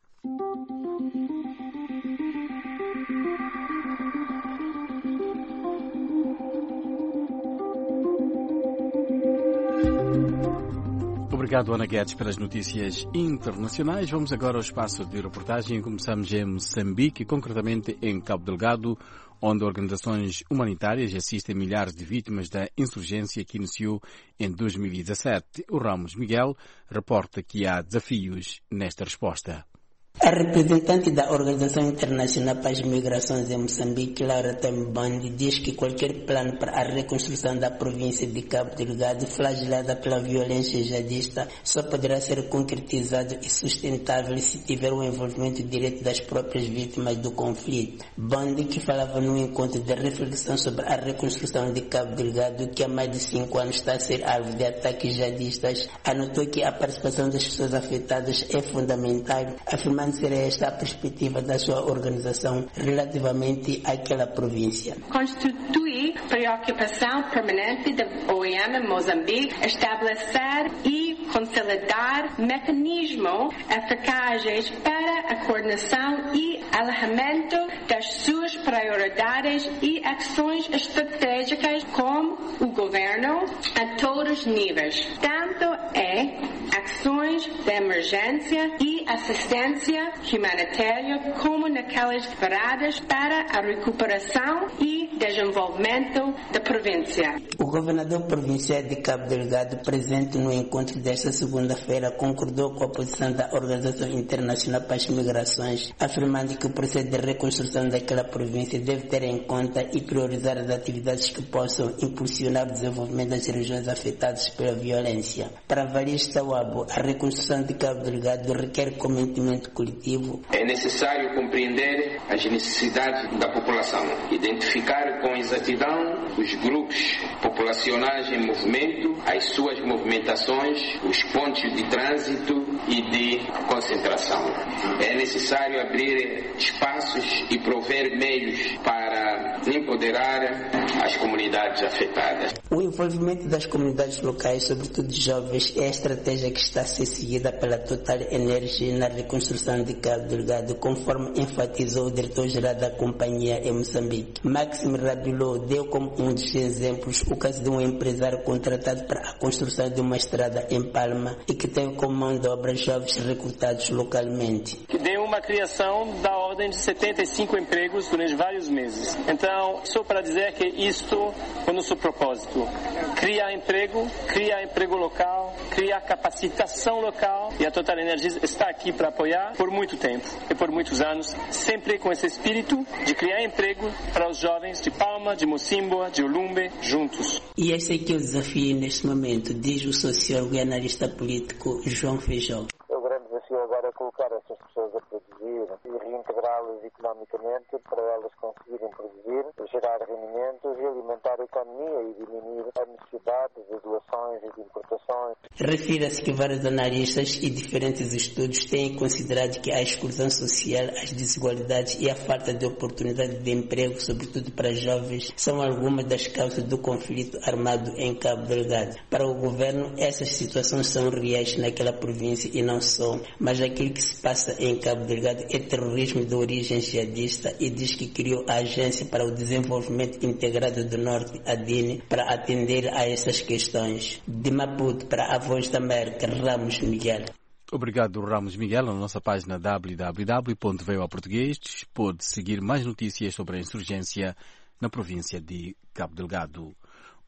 Obrigado, Ana Guedes, pelas notícias internacionais. Vamos agora ao espaço de reportagem. Começamos em Moçambique, concretamente em Cabo Delgado, onde organizações humanitárias assistem milhares de vítimas da insurgência que iniciou em dois mil e dezassete. O Ramos Miguel reporta que há desafios nesta resposta. A representante da Organização Internacional para as Migrações em Moçambique, Laura Tambandi, diz que qualquer plano para a reconstrução da província de Cabo Delgado, flagelada pela violência jihadista, só poderá ser concretizado e sustentável se tiver o envolvimento direto das próprias vítimas do conflito. Bandi, que falava num encontro de reflexão sobre a reconstrução de Cabo Delgado, que há mais de cinco anos está a ser alvo de ataques jihadistas, anotou que a participação das pessoas afetadas é fundamental, afirmando ser esta a perspectiva da sua organização relativamente àquela província. Constitui preocupação permanente da O I M em Moçambique estabelecer e consolidar mecanismos eficazes para a coordenação e alinhamento das suas prioridades e ações estratégicas com o governo a todos os níveis, tanto é ações de emergência e assistência humanitária como naquelas varadas para a recuperação e desenvolvimento da província. O governador provincial de Cabo Delgado, presente no encontro desta segunda-feira, concordou com a posição da Organização Internacional para as Migrações, afirmando que o processo de reconstrução daquela província deve ter em conta e priorizar as atividades que possam impulsionar o desenvolvimento das regiões afetadas pela violência. Para Varis Tawabo, a reconstrução de Cabo Delgado requer comprometimento coletivo. É necessário compreender as necessidades da população, identificar com exatidão os grupos populacionais em movimento, as suas movimentações, os pontos de trânsito e de concentração. É necessário abrir espaços e prover meios para empoderar as comunidades afetadas. O envolvimento das comunidades locais, sobretudo jovens, é a estratégia que está a ser seguida pela Total Energia na reconstrução de Cabo Delgado, conforme enfatizou o diretor-geral da companhia em Moçambique. Máximo Rabilo deu como um dos exemplos o caso de um empresário contratado para a construção de uma estrada em Palma e que tem como mão de obra jovens recrutados localmente. Que deu uma criação da ordem de setenta e cinco empregos durante vários meses. Então, só para dizer que isto é o nosso propósito. Criar emprego, criar emprego local, criar capacitação local, e a Total Energies está aqui para apoiar por muito tempo e por muitos anos, sempre com esse espírito de criar emprego para os jovens de Palma, de Mocimboa, de Olumbe, juntos. E esse aqui é o desafio neste momento, diz o sociólogo e analista político João Feijó. O grande desafio agora é colocar essas pessoas a produzir e reintegrá-las economicamente para elas conseguirem produzir, gerar rendimentos e alimentar a economia e diminuir a necessidade de doações e de importações. Refira-se que vários analistas e diferentes estudos têm considerado que a exclusão social, as desigualdades e a falta de oportunidade de emprego, sobretudo para jovens, são algumas das causas do conflito armado em Cabo Delgado. Para o governo, essas situações são reais naquela província e não só, mas aquilo que se passa em Cabo Delgado é terrorismo de origem jihadista e diz que criou a Agência para o Desenvolvimento Integrado do Norte, a D I N, para atender a essas questões. De Maputo, para a Voz da América, Ramos Miguel. Obrigado, Ramos Miguel. Na nossa página w w w ponto voa português pode seguir mais notícias sobre a insurgência na província de Cabo Delgado.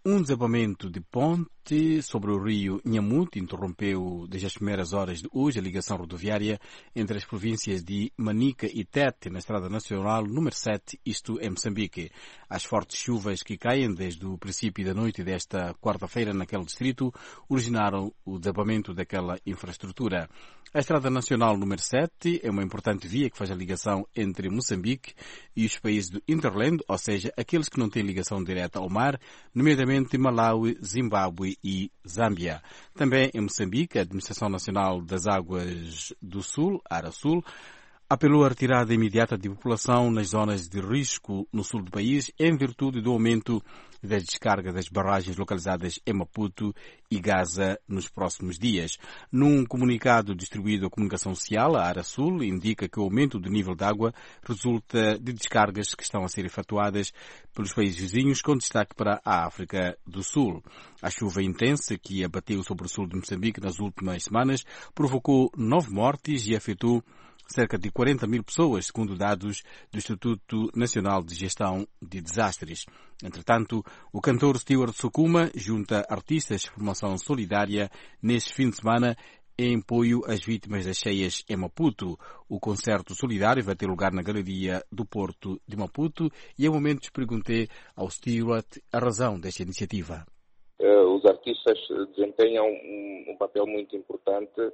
Um desabamento de ponte sobre o rio Nhamuti interrompeu desde as primeiras horas de hoje a ligação rodoviária entre as províncias de Manica e Tete na Estrada Nacional número sete, isto em Moçambique. As fortes chuvas que caem desde o princípio da noite desta quarta-feira naquele distrito originaram o desabamento daquela infraestrutura. A Estrada Nacional número sete é uma importante via que faz a ligação entre Moçambique e os países do Interland, ou seja, aqueles que não têm ligação direta ao mar, nomeadamente Malawi, Zimbábue e Zâmbia. Também em Moçambique, a Administração Nacional das Águas do Sul, Arasul, apelou à retirada imediata de população nas zonas de risco no sul do país, em virtude do aumento das descargas das barragens localizadas em Maputo e Gaza nos próximos dias. Num comunicado distribuído à comunicação social, a Arasul indica que o aumento do nível de água resulta de descargas que estão a ser efetuadas pelos países vizinhos, com destaque para a África do Sul. A chuva intensa que abateu sobre o sul de Moçambique nas últimas semanas provocou nove mortes e afetou cerca de quarenta mil pessoas, segundo dados do Instituto Nacional de Gestão de Desastres. Entretanto, o cantor Stewart Sukuma junta artistas de formação solidária neste fim de semana em apoio às vítimas das cheias em Maputo. O concerto solidário vai ter lugar na Galeria do Porto de Maputo e, em momentos, perguntei ao Stewart a razão desta iniciativa. Os artistas desempenham um, um papel muito importante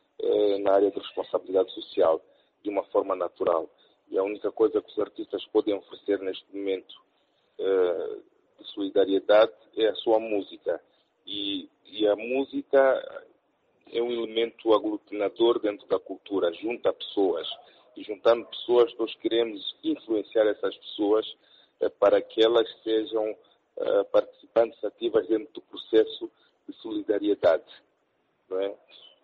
na área de responsabilidade social, de uma forma natural. E a única coisa que os artistas podem oferecer neste momento uh, de solidariedade é a sua música. E, e a música é um elemento aglutinador dentro da cultura, junta pessoas. E juntando pessoas, nós queremos influenciar essas pessoas uh, para que elas sejam uh, participantes ativas dentro do processo de solidariedade. Não é?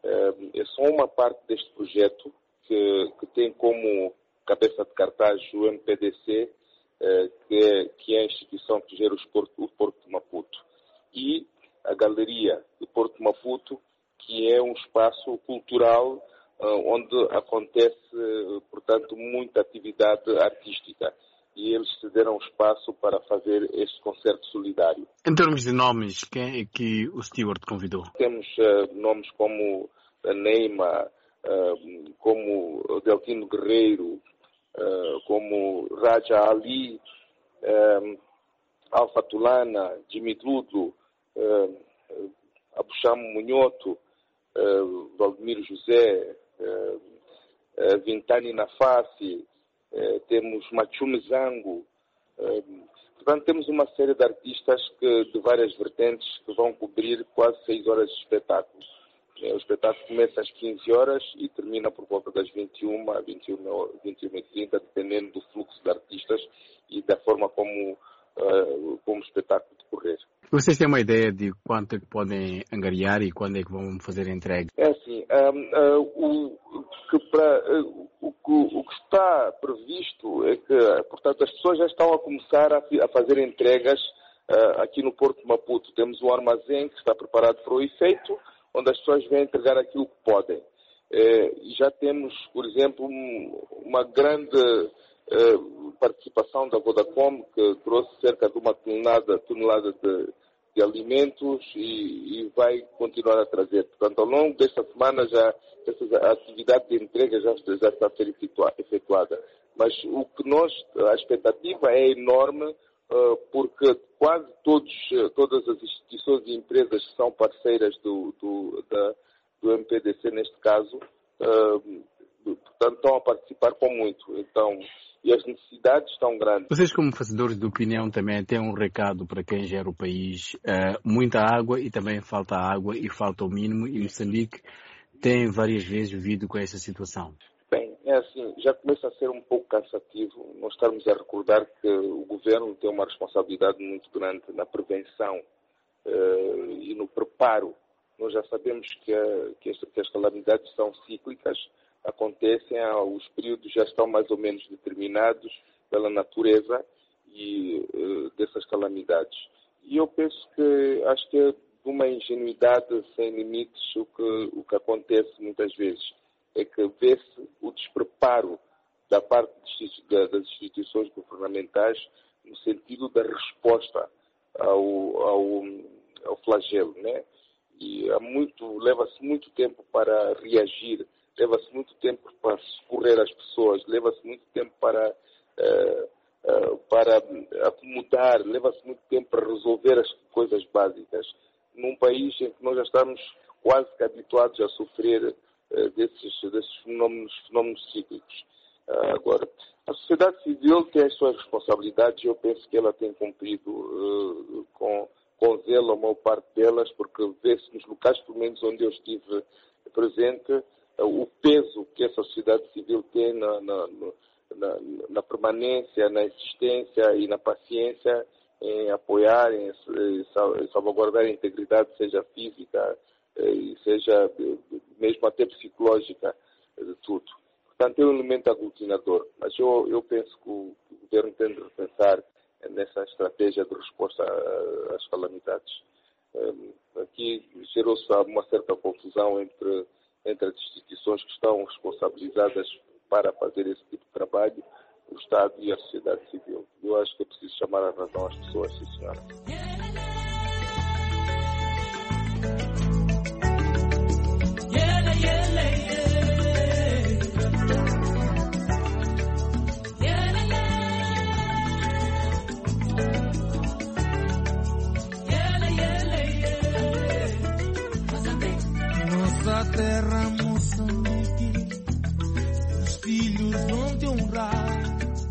É só uma parte deste projeto que, que tem como cabeça de cartaz o M P D C, que é, que é a instituição que gera o Porto de Maputo. E a Galeria do Porto de Maputo, que é um espaço cultural onde acontece, portanto, muita atividade artística. E eles cederam espaço para fazer este concerto solidário. Em termos de nomes, quem é que o Stewart convidou? Temos uh, nomes como a Neima, uh, como Deltino Guerreiro, uh, como Raja Ali, uh, Alfa Tulana, Jimmy Dudlo, uh, Abuchamo Munhoto, uh, Valdemiro José, uh, uh, Vintani Nafasi, Uh, temos Machume Zango, uh, portanto temos uma série de artistas que, de várias vertentes que vão cobrir quase seis horas de espetáculo. Uh, o espetáculo começa às quinze horas e termina por volta das vinte e uma, vinte e uma, vinte e uma e trinta, dependendo do fluxo de artistas e da forma como, uh, como o espetáculo decorrer. Vocês têm uma ideia de quanto é que podem angariar e quando é que vão fazer a entrega? É assim, um, uh, o, que pra, uh, o, o, o que está previsto é que, portanto, as pessoas já estão a começar a, a fazer entregas uh, aqui no Porto de Maputo. Temos um armazém que está preparado para o efeito, onde as pessoas vêm entregar aquilo que podem. Uh, e já temos, por exemplo, um, uma grande uh, participação da Vodacom, que trouxe cerca de uma tonelada, tonelada de, de alimentos e, e vai continuar a trazer. Portanto, ao longo desta semana já essa atividade de entrega já, já está a ser efetuada. Mas o que nós, a expectativa é enorme, uh, porque quase todos, todas as instituições e empresas que são parceiras do, do, da, do M P D C, neste caso, uh, portanto, estão a participar com muito. Então, e as necessidades estão grandes. Vocês, como fazedores de opinião, também têm um recado para quem gera o país. Uh, muita água e também falta água e falta o mínimo. E Moçambique tem várias vezes vivido com essa situação. Bem, é assim, já começa a ser um pouco cansativo nós estarmos a recordar que o governo tem uma responsabilidade muito grande na prevenção uh, e no preparo. Nós já sabemos que, a, que, as, que as calamidades são cíclicas, acontecem, os períodos já estão mais ou menos determinados pela natureza e uh, dessas calamidades. E eu penso que, acho que é de uma ingenuidade sem limites o que, o que acontece muitas vezes. É que vê-se o despreparo da parte das instituições governamentais no sentido da resposta ao, ao, ao flagelo, né? E há muito, leva-se muito tempo para reagir, leva-se muito tempo para socorrer as pessoas, leva-se muito tempo para, uh, uh, para acomodar, leva-se muito tempo para resolver as coisas básicas. Num país em que nós já estamos quase que habituados a sofrer uh, desses, desses fenómenos, fenómenos cíclicos. Uh, agora, a sociedade civil tem as suas responsabilidades e eu penso que ela tem cumprido uh, com, com zelo a maior parte delas, porque vê-se nos locais, pelo menos onde eu estive presente, uh, o peso que essa sociedade civil tem na, na, na, na permanência, na existência e na paciência em apoiar, em, em salvaguardar a integridade, seja física e seja mesmo até psicológica de tudo. Portanto, é um elemento aglutinador, mas eu, eu penso que o, que o governo tem de repensar nessa estratégia de resposta às calamidades. Aqui gerou-se uma certa confusão entre, entre as instituições que estão responsabilizadas para fazer esse tipo de trabalho, o Estado e a sociedade civil. Eu acho que é preciso chamar a razão às pessoas, sim, senhora. Nossa terra Moçambique, os filhos vão te honrar.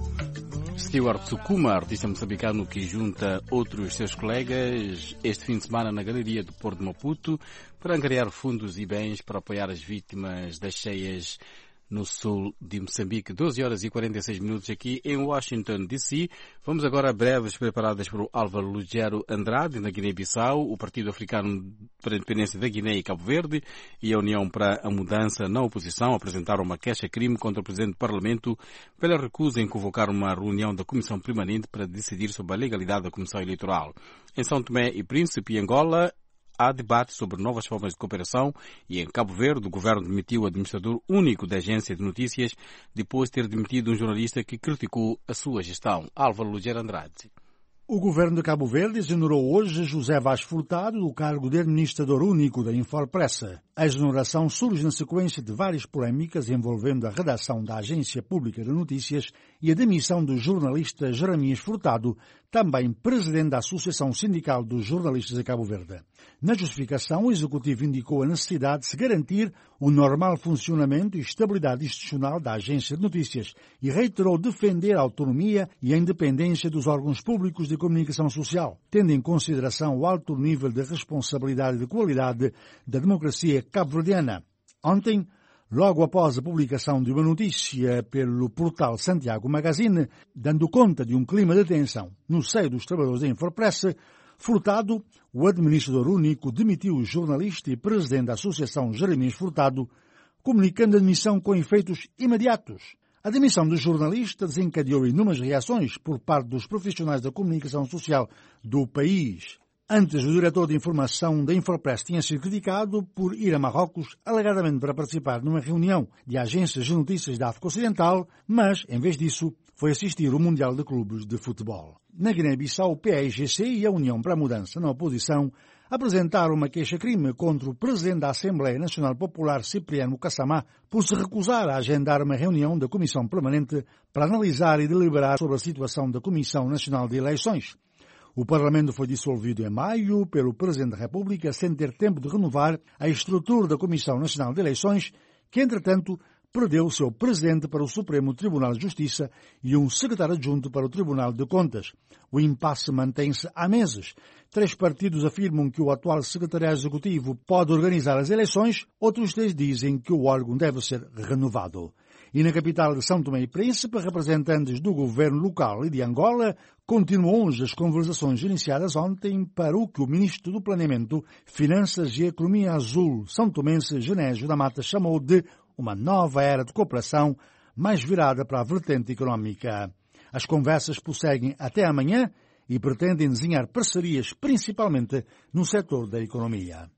Stewart Sukuma, artista moçambicano que junta outros seus colegas este fim de semana na Galeria do Porto de Maputo para angariar fundos e bens para apoiar as vítimas das cheias no sul de Moçambique. doze horas e quarenta e seis minutos aqui em Washington, D C. Vamos agora a breves preparadas por Álvaro Lugero Andrade, na Guiné-Bissau, o Partido Africano para a Independência da Guiné e Cabo Verde e a União para a Mudança na oposição apresentaram uma queixa-crime contra o Presidente do Parlamento pela recusa em convocar uma reunião da Comissão Permanente para decidir sobre a legalidade da Comissão Eleitoral. Em São Tomé e Príncipe e Angola, há debate sobre novas formas de cooperação e em Cabo Verde o governo demitiu o administrador único da agência de notícias depois de ter demitido um jornalista que criticou a sua gestão. Álvaro Lugero Andrade. O governo de Cabo Verde exonerou hoje José Vaz Furtado do cargo de administrador único da Infopressa. A exoneração surge na sequência de várias polémicas envolvendo a redação da Agência Pública de Notícias e a demissão do jornalista Jeremias Furtado, também presidente da Associação Sindical dos Jornalistas de Cabo Verde. Na justificação, o Executivo indicou a necessidade de se garantir o normal funcionamento e estabilidade institucional da Agência de Notícias e reiterou defender a autonomia e a independência dos órgãos públicos de comunicação social, tendo em consideração o alto nível de responsabilidade e de qualidade da democracia cabo-verdiana. Ontem, logo após a publicação de uma notícia pelo portal Santiago Magazine, dando conta de um clima de tensão no seio dos trabalhadores da Infopressa, Furtado, o administrador único, demitiu o jornalista e presidente da Associação Jeremias Furtado, comunicando a demissão com efeitos imediatos. A demissão do jornalista desencadeou inúmeras reações por parte dos profissionais da comunicação social do país. Antes, o diretor de informação da Infopress tinha sido criticado por ir a Marrocos, alegadamente para participar numa reunião de agências de notícias da África Ocidental, mas, em vez disso, foi assistir ao Mundial de Clubes de Futebol. Na Guiné-Bissau, o P A I G C e a União para a Mudança na oposição apresentaram uma queixa-crime contra o presidente da Assembleia Nacional Popular, Cipriano Kassamá, por se recusar a agendar uma reunião da Comissão Permanente para analisar e deliberar sobre a situação da Comissão Nacional de Eleições. O Parlamento foi dissolvido em maio pelo Presidente da República sem ter tempo de renovar a estrutura da Comissão Nacional de Eleições, que, entretanto, perdeu o seu presidente para o Supremo Tribunal de Justiça e um secretário adjunto para o Tribunal de Contas. O impasse mantém-se há meses. Três partidos afirmam que o atual secretário executivo pode organizar as eleições, outros três dizem que o órgão deve ser renovado. E na capital de São Tomé e Príncipe, representantes do governo local e de Angola continuam hoje as conversações iniciadas ontem para o que o ministro do Planeamento, Finanças e Economia Azul, São Tomense Genésio da Mata, chamou de uma nova era de cooperação mais virada para a vertente económica. As conversas prosseguem até amanhã e pretendem desenhar parcerias principalmente no setor da economia.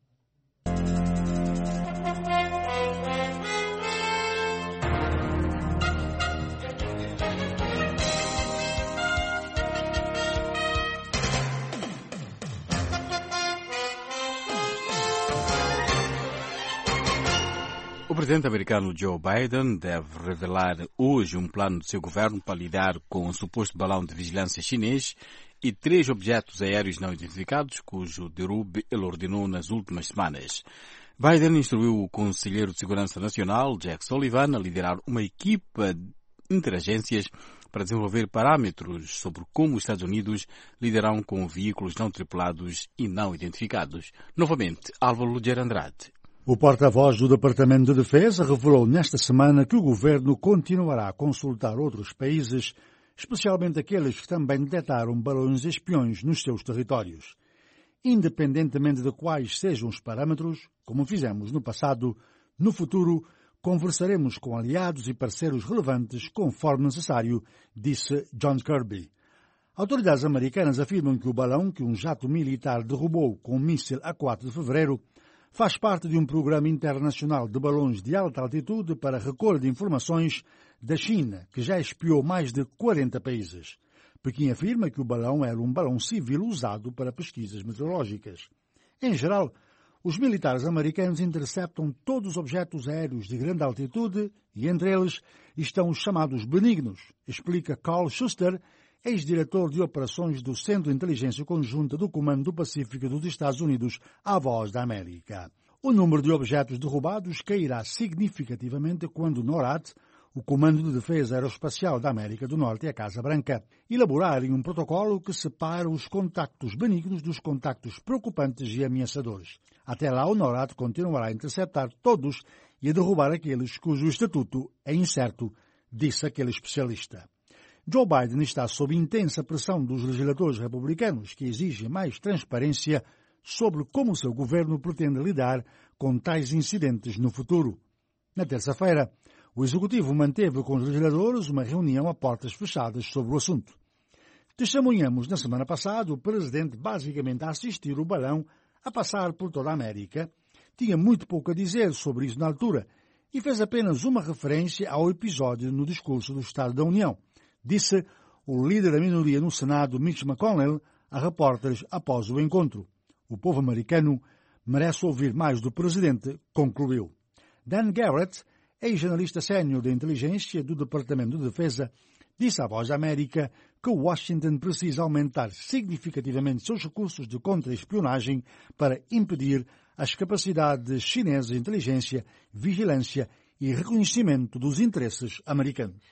O presidente americano Joe Biden deve revelar hoje um plano do seu governo para lidar com um suposto balão de vigilância chinês e três objetos aéreos não identificados, cujo derrube ele ordenou nas últimas semanas. Biden instruiu o conselheiro de Segurança Nacional, Jack Sullivan, a liderar uma equipa de interagências para desenvolver parâmetros sobre como os Estados Unidos lidarão com veículos não tripulados e não identificados. Novamente, Álvaro Lugero Andrade. O porta-voz do Departamento de Defesa revelou nesta semana que o governo continuará a consultar outros países, especialmente aqueles que também detectaram balões espiões nos seus territórios. Independentemente de quais sejam os parâmetros, como fizemos no passado, no futuro conversaremos com aliados e parceiros relevantes conforme necessário, disse John Kirby. Autoridades americanas afirmam que o balão que um jato militar derrubou com um míssil a quatro de fevereiro faz parte de um programa internacional de balões de alta altitude para recolha de informações da China, que já espiou mais de quarenta países. Pequim afirma que o balão era um balão civil usado para pesquisas meteorológicas. Em geral, os militares americanos interceptam todos os objetos aéreos de grande altitude e entre eles estão os chamados benignos, explica Carl Schuster, ex-diretor de operações do Centro de Inteligência Conjunta do Comando do Pacífico dos Estados Unidos, à Voz da América. O número de objetos derrubados cairá significativamente quando o NORAD, o Comando de Defesa Aeroespacial da América do Norte e a Casa Branca, elaborarem um protocolo que separa os contactos benignos dos contactos preocupantes e ameaçadores. Até lá, o NORAD continuará a interceptar todos e a derrubar aqueles cujo estatuto é incerto, disse aquele especialista. Joe Biden está sob intensa pressão dos legisladores republicanos que exigem mais transparência sobre como o seu governo pretende lidar com tais incidentes no futuro. Na terça-feira, o Executivo manteve com os legisladores uma reunião a portas fechadas sobre o assunto. Testemunhamos na semana passada o presidente basicamente a assistir o balão a passar por toda a América. Tinha muito pouco a dizer sobre isso na altura e fez apenas uma referência ao episódio no discurso do Estado da União, disse o líder da minoria no Senado, Mitch McConnell, a repórteres após o encontro. O povo americano merece ouvir mais do presidente, concluiu. Dan Garrett, ex-jornalista sénior de inteligência do Departamento de Defesa, disse à Voz da América que Washington precisa aumentar significativamente seus recursos de contra-espionagem para impedir as capacidades chinesas de inteligência, vigilância e reconhecimento dos interesses americanos.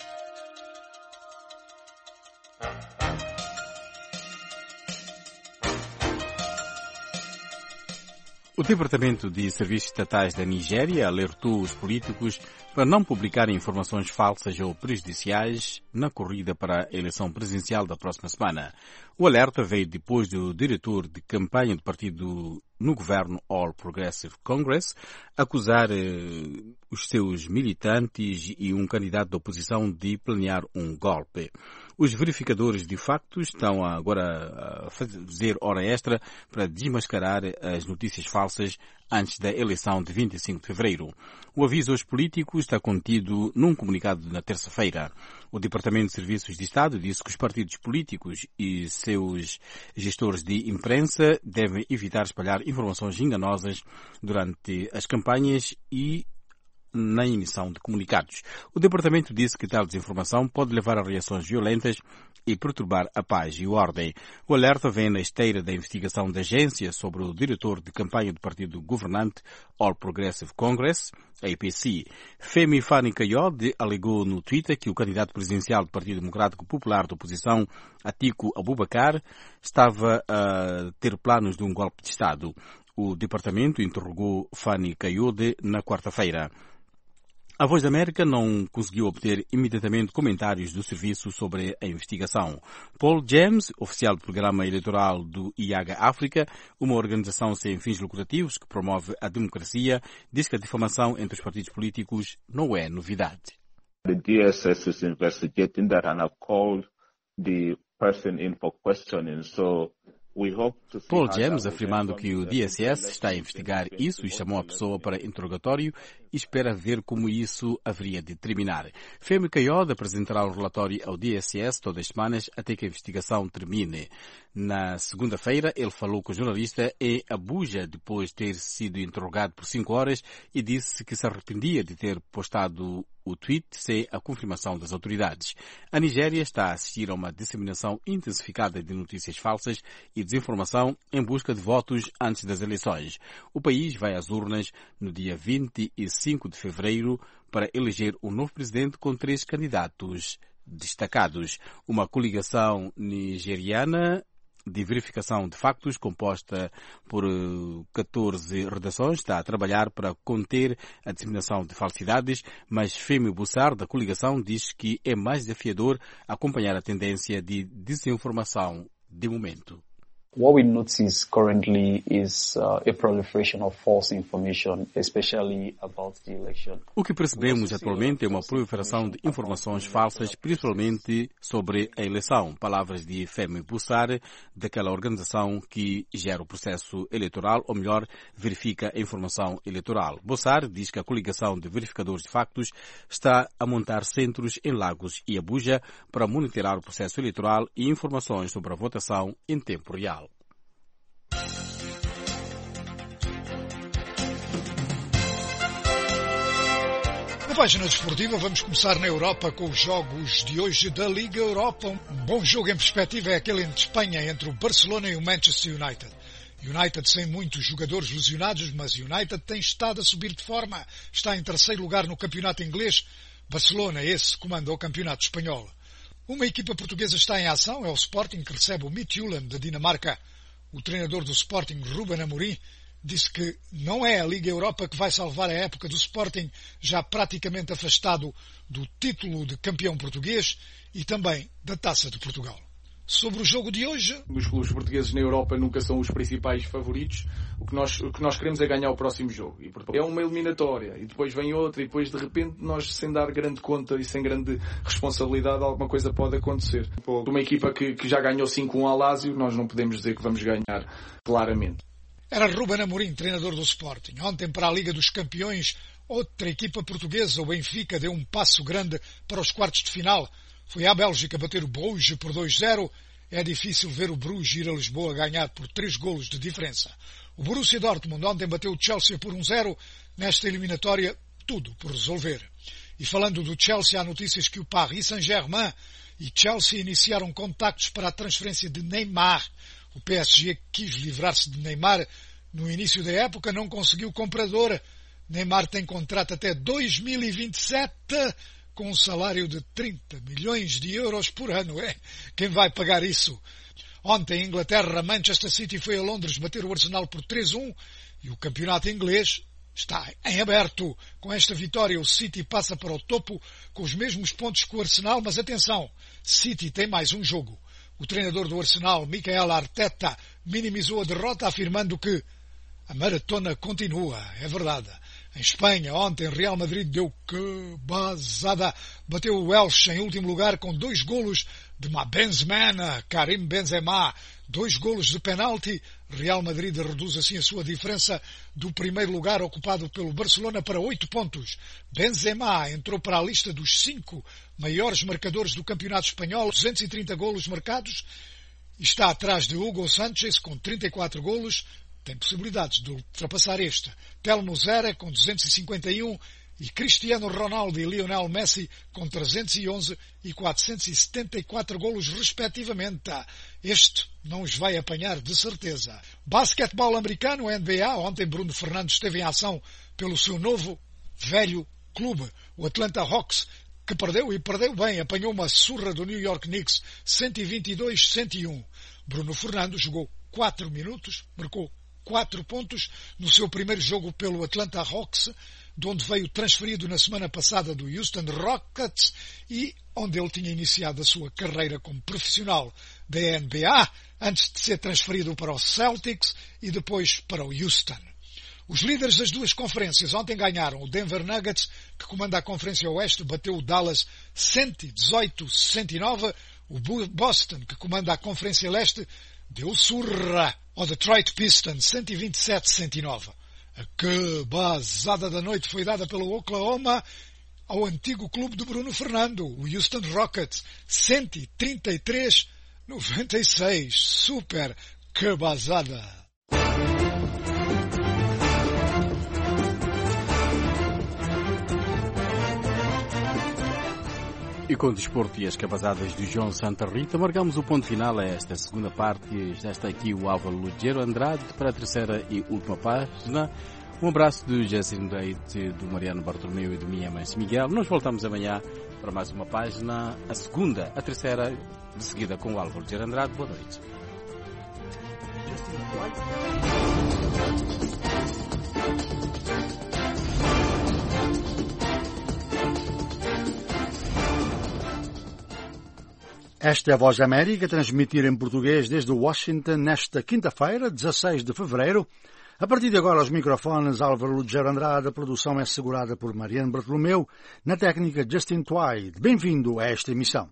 O Departamento de Serviços Estatais da Nigéria alertou os políticos para não publicarem informações falsas ou prejudiciais na corrida para a eleição presidencial da próxima semana. O alerta veio depois do diretor de campanha do partido no governo All Progressive Congress acusar eh, os seus militantes e um candidato da oposição de planear um golpe. Os verificadores de factos estão agora a fazer hora extra para desmascarar as notícias falsas antes da eleição de vinte e cinco de fevereiro. O aviso aos políticos está contido num comunicado na terça-feira. O Departamento de Serviços de Estado disse que os partidos políticos e seus gestores de imprensa devem evitar espalhar informações enganosas durante as campanhas e na emissão de comunicados. O Departamento disse que tal desinformação pode levar a reações violentas e perturbar a paz e a ordem. O alerta vem na esteira da investigação da agência sobre o diretor de campanha do partido governante All Progressive Congress, A P C. Femi Fani Kayode alegou no Twitter que o candidato presidencial do Partido Democrático Popular da oposição, Atiku Abubakar, estava a ter planos de um golpe de Estado. O departamento interrogou Fani Kayode na quarta-feira. A Voz da América não conseguiu obter imediatamente comentários do serviço sobre a investigação. Paul James, oficial do programa eleitoral do I A G África, uma organização sem fins lucrativos que promove a democracia, diz que a difamação entre os partidos políticos não é novidade. The D S S is investigating that and have called the person in for questioning. So Paul James, afirmando que o D S S está a investigar isso e chamou a pessoa para interrogatório e espera ver como isso haveria de terminar. Femi Kayode apresentará o relatório ao D S S todas as semanas até que a investigação termine. Na segunda-feira, ele falou com o jornalista em Abuja depois de ter sido interrogado por cinco horas e disse que se arrependia de ter postado o tweet sem a confirmação das autoridades. A Nigéria está a assistir a uma disseminação intensificada de notícias falsas e desinformação em busca de votos antes das eleições. O país vai às urnas no dia vinte e cinco de fevereiro para eleger um novo presidente com três candidatos destacados. Uma coligação nigeriana de verificação de factos, composta por catorze redações, está a trabalhar para conter a disseminação de falsidades, mas Femi Bussar, da coligação, diz que é mais desafiador acompanhar a tendência de desinformação de momento. What we notice currently is uh, a proliferation of false information, especially about the election. O que percebemos atualmente é uma proliferação de informações falsas, principalmente sobre a eleição. Palavras de Femi Bussar, daquela organização que gera o processo eleitoral, ou melhor, verifica a informação eleitoral. Bussar diz que a coligação de verificadores de factos está a montar centros em Lagos e Abuja para monitorar o processo eleitoral e informações sobre a votação em tempo real. Na página desportiva, vamos começar na Europa com os jogos de hoje da Liga Europa. Um bom jogo em perspectiva é aquele entre Espanha, entre o Barcelona e o Manchester United. United sem muitos jogadores lesionados, mas United tem estado a subir de forma. Está em terceiro lugar no campeonato inglês. Barcelona, esse, comanda o campeonato espanhol. Uma equipa portuguesa está em ação, é o Sporting, que recebe o Midtjylland da Dinamarca. O treinador do Sporting, Ruben Amorim, disse que não é a Liga Europa que vai salvar a época do Sporting, já praticamente afastado do título de campeão português e também da Taça de Portugal. Sobre o jogo de hoje... Os clubes portugueses na Europa nunca são os principais favoritos. O que nós, o que nós queremos é ganhar o próximo jogo. E, portanto, é uma eliminatória. E depois vem outra. E depois, de repente, nós, sem dar grande conta e sem grande responsabilidade, alguma coisa pode acontecer. Uma equipa que, que já ganhou cinco a um ao Lazio, nós não podemos dizer que vamos ganhar claramente. Era Ruben Amorim, treinador do Sporting. Ontem, para a Liga dos Campeões, outra equipa portuguesa, o Benfica, deu um passo grande para os quartos de final. Foi à Bélgica bater o Bruges por dois a zero. É difícil ver o Bruges ir a Lisboa ganhar por três golos de diferença. O Borussia Dortmund ontem bateu o Chelsea por um a zero. Nesta eliminatória, tudo por resolver. E falando do Chelsea, há notícias que o Paris Saint-Germain e Chelsea iniciaram contactos para a transferência de Neymar. O P S G quis livrar-se de Neymar no início da época, não conseguiu comprador. Neymar tem contrato até dois mil e vinte e sete, com um salário de trinta milhões de euros por ano. É, quem vai pagar isso? Ontem, em Inglaterra, Manchester City foi a Londres bater o Arsenal por três a um e o campeonato inglês está em aberto. Com esta vitória, o City passa para o topo com os mesmos pontos que o Arsenal, mas atenção, City tem mais um jogo. O treinador do Arsenal, Mikel Arteta, minimizou a derrota, afirmando que a maratona continua. É verdade. Em Espanha, ontem, Real Madrid deu que bazada. Bateu o Elche em último lugar com dois golos de Benzema, Karim Benzema. Dois golos de penalti. Real Madrid reduz assim a sua diferença do primeiro lugar ocupado pelo Barcelona para oito pontos. Benzema entrou para a lista dos cinco maiores marcadores do campeonato espanhol, duzentos e trinta golos marcados. Está atrás de Hugo Sánchez com trinta e quatro golos. Tem possibilidades de ultrapassar este. Telmo Zera com duzentos e cinquenta e um e Cristiano Ronaldo e Lionel Messi com trezentos e onze e quatrocentos e setenta e quatro golos respectivamente. Este não os vai apanhar de certeza. Basquetebol americano, N B A. Ontem Bruno Fernandes esteve em ação pelo seu novo, velho clube, o Atlanta Hawks, que perdeu e perdeu bem. Apanhou uma surra do New York Knicks, cento e vinte e dois a cento e um. Bruno Fernandes jogou quatro minutos, marcou quatro pontos no seu primeiro jogo pelo Atlanta Hawks, de onde veio transferido na semana passada do Houston Rockets e onde ele tinha iniciado a sua carreira como profissional da N B A, antes de ser transferido para o Celtics e depois para o Houston. Os líderes das duas conferências ontem ganharam. O Denver Nuggets, que comanda a Conferência Oeste, bateu o Dallas cento e dezoito a cento e nove. O Boston, que comanda a Conferência Leste, deu surra ao Detroit Pistons, cento e vinte e sete a cento e nove. A cabazada da noite foi dada pelo Oklahoma ao antigo clube de Bruno Fernando, o Houston Rockets, cento e trinta e três a noventa e seis. Super cabazada. E com o desporto e as cabazadas de João Santa Rita, marcamos o ponto final a esta segunda parte. Já está aqui o Álvaro Lugero Andrade para a terceira e última página. Um abraço do Jacinto Leite, do Mariano Bartolomeu e do Minha Mãe Miguel. Nós voltamos amanhã para mais uma página, a segunda, a terceira, de seguida com o Álvaro Lugero Andrade. Boa noite. Esta é a Voz da América, transmitir em português desde Washington nesta quinta-feira, dezasseis de fevereiro. A partir de agora, os microfones Álvaro Lugero Andrade, a produção é assegurada por Mariano Bartolomeu, na técnica Justin Twide. Bem-vindo a esta emissão.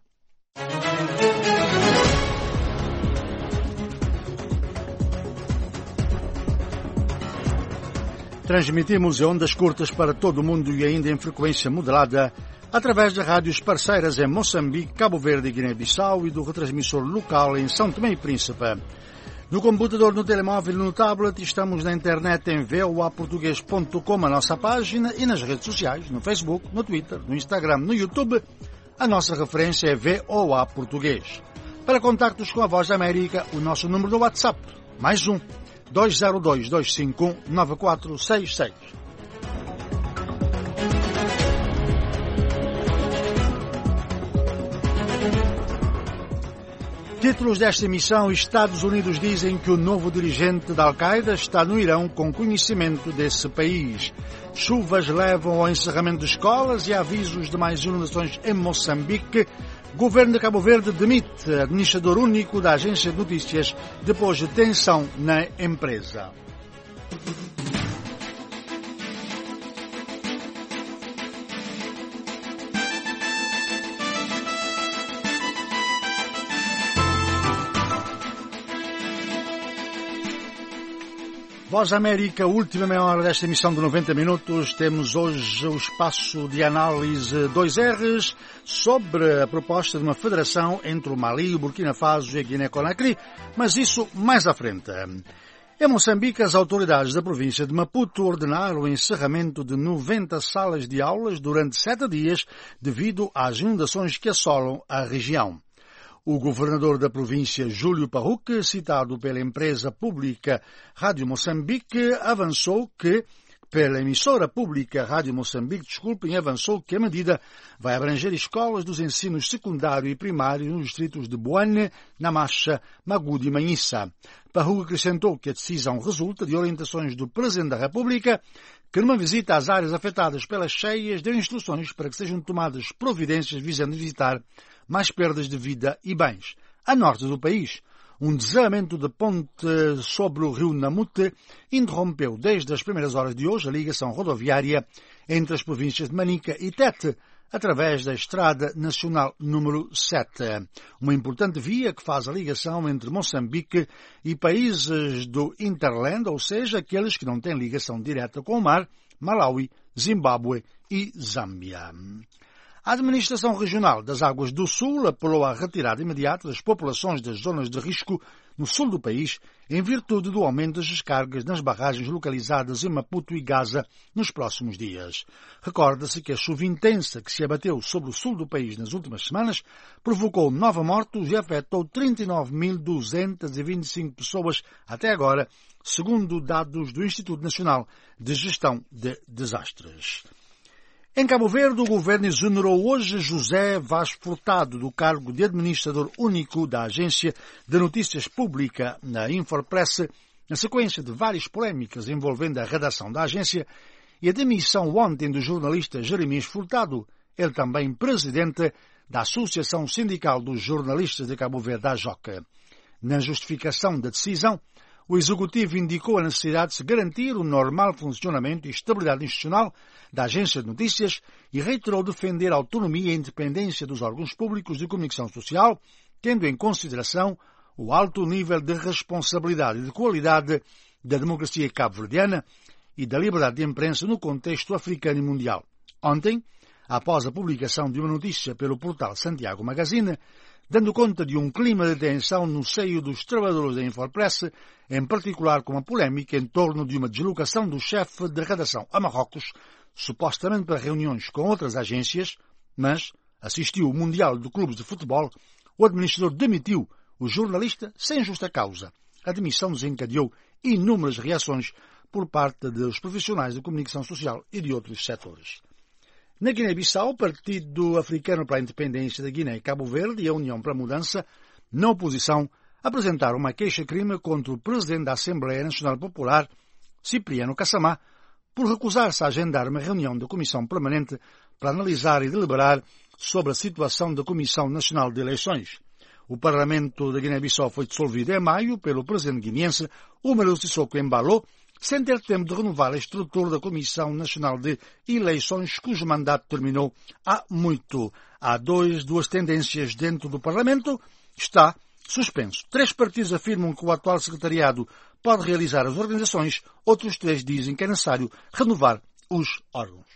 Transmitimos em ondas curtas para todo o mundo e ainda em frequência modulada, através de rádios parceiras em Moçambique, Cabo Verde e Guiné-Bissau e do retransmissor local em São Tomé e Príncipe. No computador, no telemóvel e no tablet, estamos na internet em v o a português ponto com, a nossa página, e nas redes sociais, no Facebook, no Twitter, no Instagram, no YouTube. A nossa referência é V O A Português. Para contactos com a Voz da América, o nosso número do WhatsApp, mais um, dois zero dois, dois cinco um, nove quatro seis seis. Títulos desta emissão: Estados Unidos dizem que o novo dirigente da Al-Qaeda está no Irão com conhecimento desse país. Chuvas levam ao encerramento de escolas e avisos de mais inundações em Moçambique. Governo de Cabo Verde demite administrador único da agência de notícias depois de tensão na empresa. Voz América, última meia hora desta emissão de noventa minutos. Temos hoje o espaço de análise dois R's sobre a proposta de uma federação entre o Mali, o Burkina Faso e a Guiné-Conakry, mas isso mais à frente. Em Moçambique, as autoridades da província de Maputo ordenaram o encerramento de noventa salas de aulas durante sete dias devido às inundações que assolam a região. O governador da província, Júlio Parruque, citado pela empresa pública Rádio Moçambique, avançou que, pela emissora pública Rádio Moçambique, desculpem, avançou que a medida vai abranger escolas dos ensinos secundário e primário nos distritos de Boane, Namacha, Magude e Manhissa. Parruque acrescentou que a decisão resulta de orientações do Presidente da República, que numa visita às áreas afetadas pelas cheias deu instruções para que sejam tomadas providências visando evitar mais perdas de vida e bens. A norte do país, um desabamento de ponte sobre o rio Namute interrompeu desde as primeiras horas de hoje a ligação rodoviária entre as províncias de Manica e Tete, através da Estrada Nacional número sete, uma importante via que faz a ligação entre Moçambique e países do Interland, ou seja, aqueles que não têm ligação direta com o mar, Malawi, Zimbábue e Zâmbia. A Administração Regional das Águas do Sul apelou à retirada imediata das populações das zonas de risco no sul do país, em virtude do aumento das descargas nas barragens localizadas em Maputo e Gaza nos próximos dias. Recorda-se que a chuva intensa que se abateu sobre o sul do país nas últimas semanas provocou nove mortos e afetou trinta e nove mil duzentas e vinte e cinco pessoas até agora, segundo dados do Instituto Nacional de Gestão de Desastres. Em Cabo Verde, o governo exonerou hoje José Vaz Furtado do cargo de administrador único da agência de notícias pública na Infopress, na sequência de várias polémicas envolvendo a redação da agência e a demissão ontem do jornalista Jeremias Furtado, ele também presidente da Associação Sindical dos Jornalistas de Cabo Verde, a JOC. Na justificação da decisão, o Executivo indicou a necessidade de se garantir o normal funcionamento e estabilidade institucional da agência de notícias e reiterou defender a autonomia e a independência dos órgãos públicos de comunicação social, tendo em consideração o alto nível de responsabilidade e de qualidade da democracia cabo-verdiana e da liberdade de imprensa no contexto africano e mundial. Ontem, após a publicação de uma notícia pelo portal Santiago Magazine, dando conta de um clima de tensão no seio dos trabalhadores da Infopress, em particular com uma polémica em torno de uma deslocação do chefe de redação a Marrocos, supostamente para reuniões com outras agências, mas assistiu o Mundial de Clubes de Futebol, o administrador demitiu o jornalista sem justa causa. A demissão desencadeou inúmeras reações por parte dos profissionais de comunicação social e de outros setores. Na Guiné-Bissau, o Partido Africano para a Independência da Guiné e Cabo Verde e a União para a Mudança, na oposição, apresentaram uma queixa-crime contra o presidente da Assembleia Nacional Popular, Cipriano Kassamá, por recusar-se a agendar uma reunião da Comissão Permanente para analisar e deliberar sobre a situação da Comissão Nacional de Eleições. O Parlamento da Guiné-Bissau foi dissolvido em maio pelo presidente guineense Umaru Sissoko Embalo, sem ter tempo de renovar a estrutura da Comissão Nacional de Eleições, cujo mandato terminou há muito. Há dois, duas tendências dentro do Parlamento. Está suspenso. Três partidos afirmam que o atual secretariado pode realizar as organizações, outros três dizem que é necessário renovar os órgãos.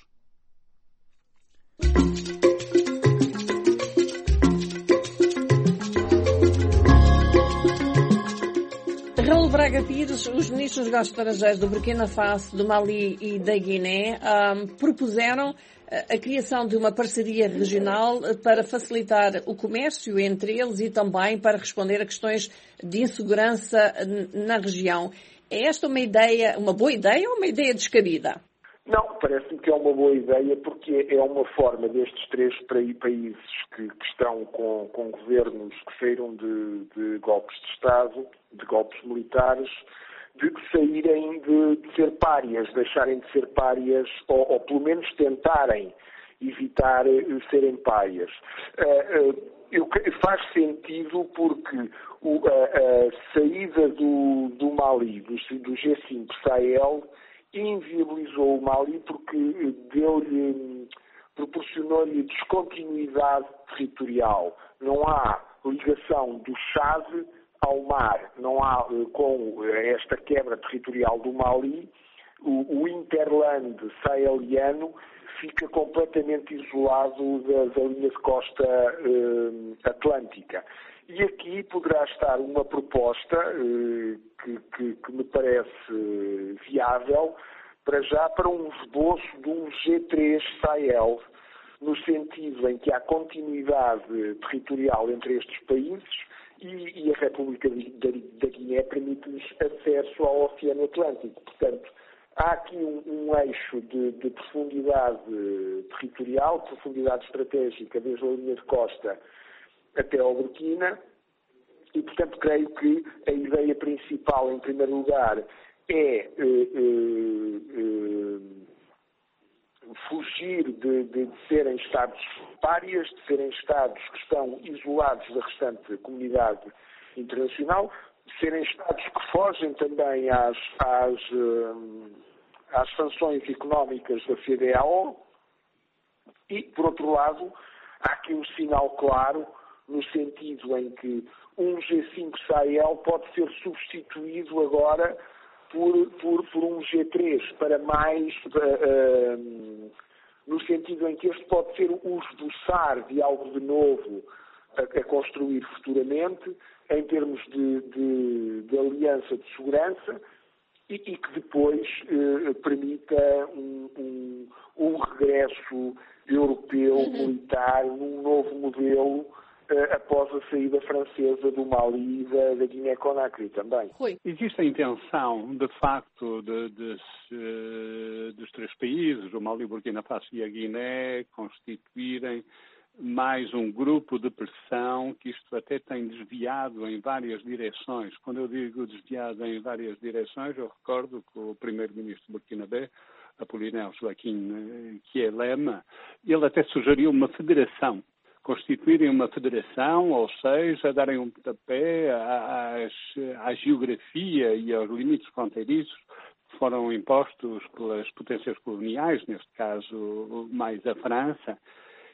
Raul Braga Pires, os ministros dos negócios estrangeiros do Burkina Faso, do Mali e da Guiné um, propuseram a criação de uma parceria regional para facilitar o comércio entre eles e também para responder a questões de insegurança na região. É esta uma ideia, uma boa ideia ou uma ideia descabida? Não, parece-me que é uma boa ideia porque é uma forma destes três países que, que estão com, com governos que saíram de, de golpes de Estado, de golpes militares, de saírem de, de ser párias, deixarem de ser párias ou, ou pelo menos tentarem evitar uh, serem párias. Uh, uh, eu, faz sentido porque o, a, a saída do, do Mali, do, do G cinco Sahel, inviabilizou o Mali porque deu-lhe, proporcionou-lhe descontinuidade territorial. Não há ligação do Chad ao mar, não há, com esta quebra territorial do Mali, o, o interland saheliano fica completamente isolado da, da linha de costa eh, atlântica. E aqui poderá estar uma proposta eh, que, que, que me parece viável, para já para um esboço de um G três Sahel, no sentido em que há continuidade territorial entre estes países e, e a República da, da Guiné permite-nos acesso ao Oceano Atlântico. Portanto, há aqui um, um eixo de, de profundidade territorial, profundidade estratégica, desde a linha de costa até ao Burkina, e, portanto, creio que a ideia principal, em primeiro lugar, é eh, eh, eh, fugir de, de, de serem Estados párias, de serem Estados que estão isolados da restante comunidade internacional, de serem Estados que fogem também às, às, eh, às sanções económicas da C D A O, e, por outro lado, há aqui um sinal claro no sentido em que um G cinco Sahel pode ser substituído agora por, por, por um G três, para mais, uh, uh, no sentido em que este pode ser o esboçar de algo de novo a, a construir futuramente, em termos de, de, de aliança de segurança, e, e que depois uh, permita um, um, um regresso europeu militar num novo modelo, após a saída francesa do Mali e da, da Guiné-Conakry também. Existe a intenção, de facto, de, de, de, dos três países, o Mali, o Burkina Faso e a Guiné, constituírem mais um grupo de pressão, que isto até tem desviado em várias direções. Quando eu digo desviado em várias direções, eu recordo que o primeiro-ministro do Burkinabé, Apolineu Joaquim Kielema, ele até sugeriu uma federação, constituírem uma federação, ou seja, darem um pontapé à, à geografia e aos limites fronteiriços que foram impostos pelas potências coloniais, neste caso mais a França,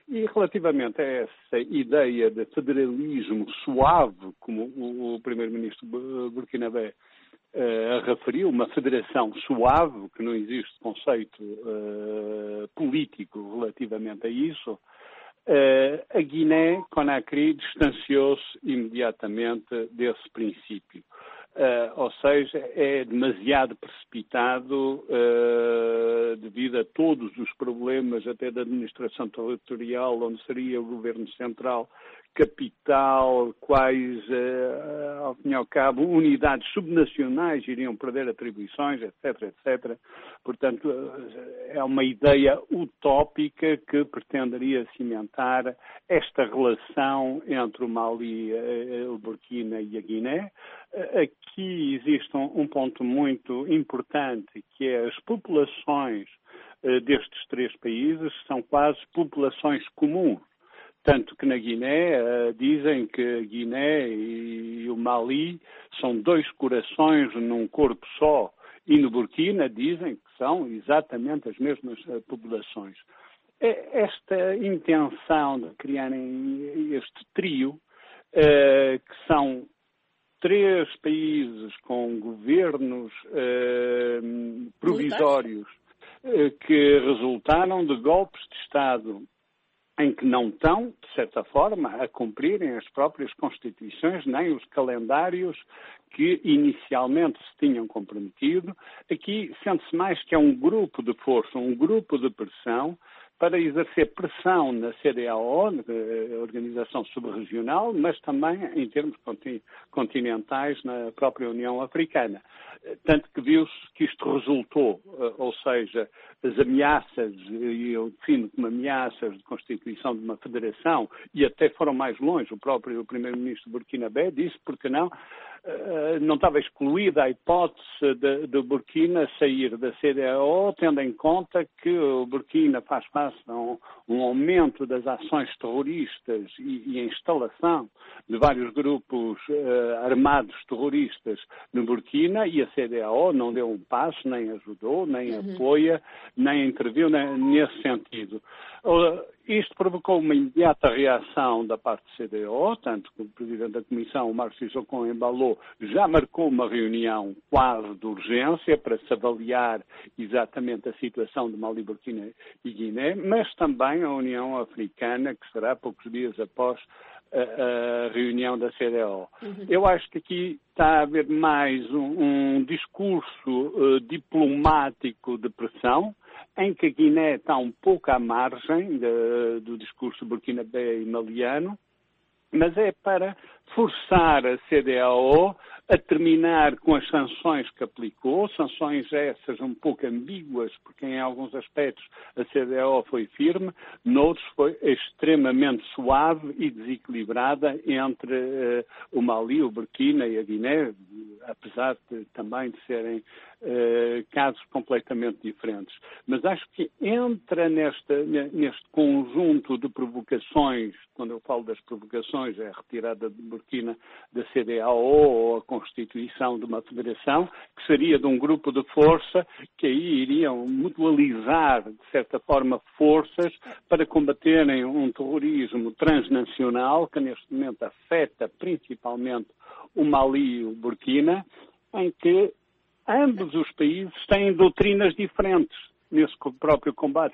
E relativamente a essa ideia de federalismo suave, como o, o primeiro-ministro burkinabé uh, referiu, uma federação suave, que não existe conceito uh, político relativamente a isso, uh, a Guiné-Conakry distanciou-se imediatamente desse princípio. Uh, ou seja, é demasiado precipitado uh, devido a todos os problemas, até da administração territorial, onde seria o governo central, capital, quais, uh, ao fim e ao cabo, unidades subnacionais iriam perder atribuições, etc, etcétera. Portanto, é uma ideia utópica que pretenderia cimentar esta relação entre o Mali, o Burkina e a Guiné. Aqui existe um, um ponto muito importante, que é as populações uh, destes três países são quase populações comuns. Tanto que na Guiné uh, dizem que a Guiné e o Mali são dois corações num corpo só. E no Burkina dizem que são exatamente as mesmas uh, populações. Esta intenção de criarem este trio, uh, que são três países com governos uh, provisórios uh, que resultaram de golpes de Estado em que não estão, de certa forma, a cumprirem as próprias constituições, nem os calendários que inicialmente se tinham comprometido. Aqui sente-se mais que é um grupo de força, um grupo de pressão, para exercer pressão na C D A O, a Organização Subregional, mas também em termos continentais na própria União Africana. Tanto que viu-se que isto resultou, ou seja, as ameaças, e eu defino como ameaças de constituição de uma federação, e até foram mais longe, o próprio primeiro-ministro burkinabé disse, porque não, não estava excluída a hipótese de, de Burkina sair da C D A O, tendo em conta que o Burkina faz face a um, um aumento das ações terroristas e, e a instalação de vários grupos uh, armados terroristas no Burkina, e a C D A O não deu um passo, nem ajudou, nem uhum. apoia, nem interviu né, nesse sentido. Uh, Isto provocou uma imediata reação da parte do C D A O, tanto que o Presidente da Comissão, o Marcos Sissoko Embaló, já marcou uma reunião quase de urgência para se avaliar exatamente a situação de Mali, Burkina e Guiné, mas também a União Africana, que será poucos dias após a, a reunião da C D A O. Uhum. Eu acho que aqui está a haver mais um, um discurso uh, diplomático de pressão, em que a Guiné está um pouco à margem de, do discurso burkinabé e maliano, mas é para forçar a C D A O a terminar com as sanções que aplicou, sanções essas um pouco ambíguas, porque em alguns aspectos a C D A O foi firme, noutros foi extremamente suave e desequilibrada entre uh, o Mali, o Burkina e a Guiné, apesar de, também de serem uh, casos completamente diferentes. Mas acho que entra nesta, neste conjunto de provocações, quando eu falo das provocações, é a retirada de Burkina da C D A O ou a constituição de uma federação, que seria de um grupo de força que aí iriam mutualizar, de certa forma, forças para combaterem um terrorismo transnacional que neste momento afeta principalmente o Mali e o Burkina, em que ambos os países têm doutrinas diferentes nesse próprio combate.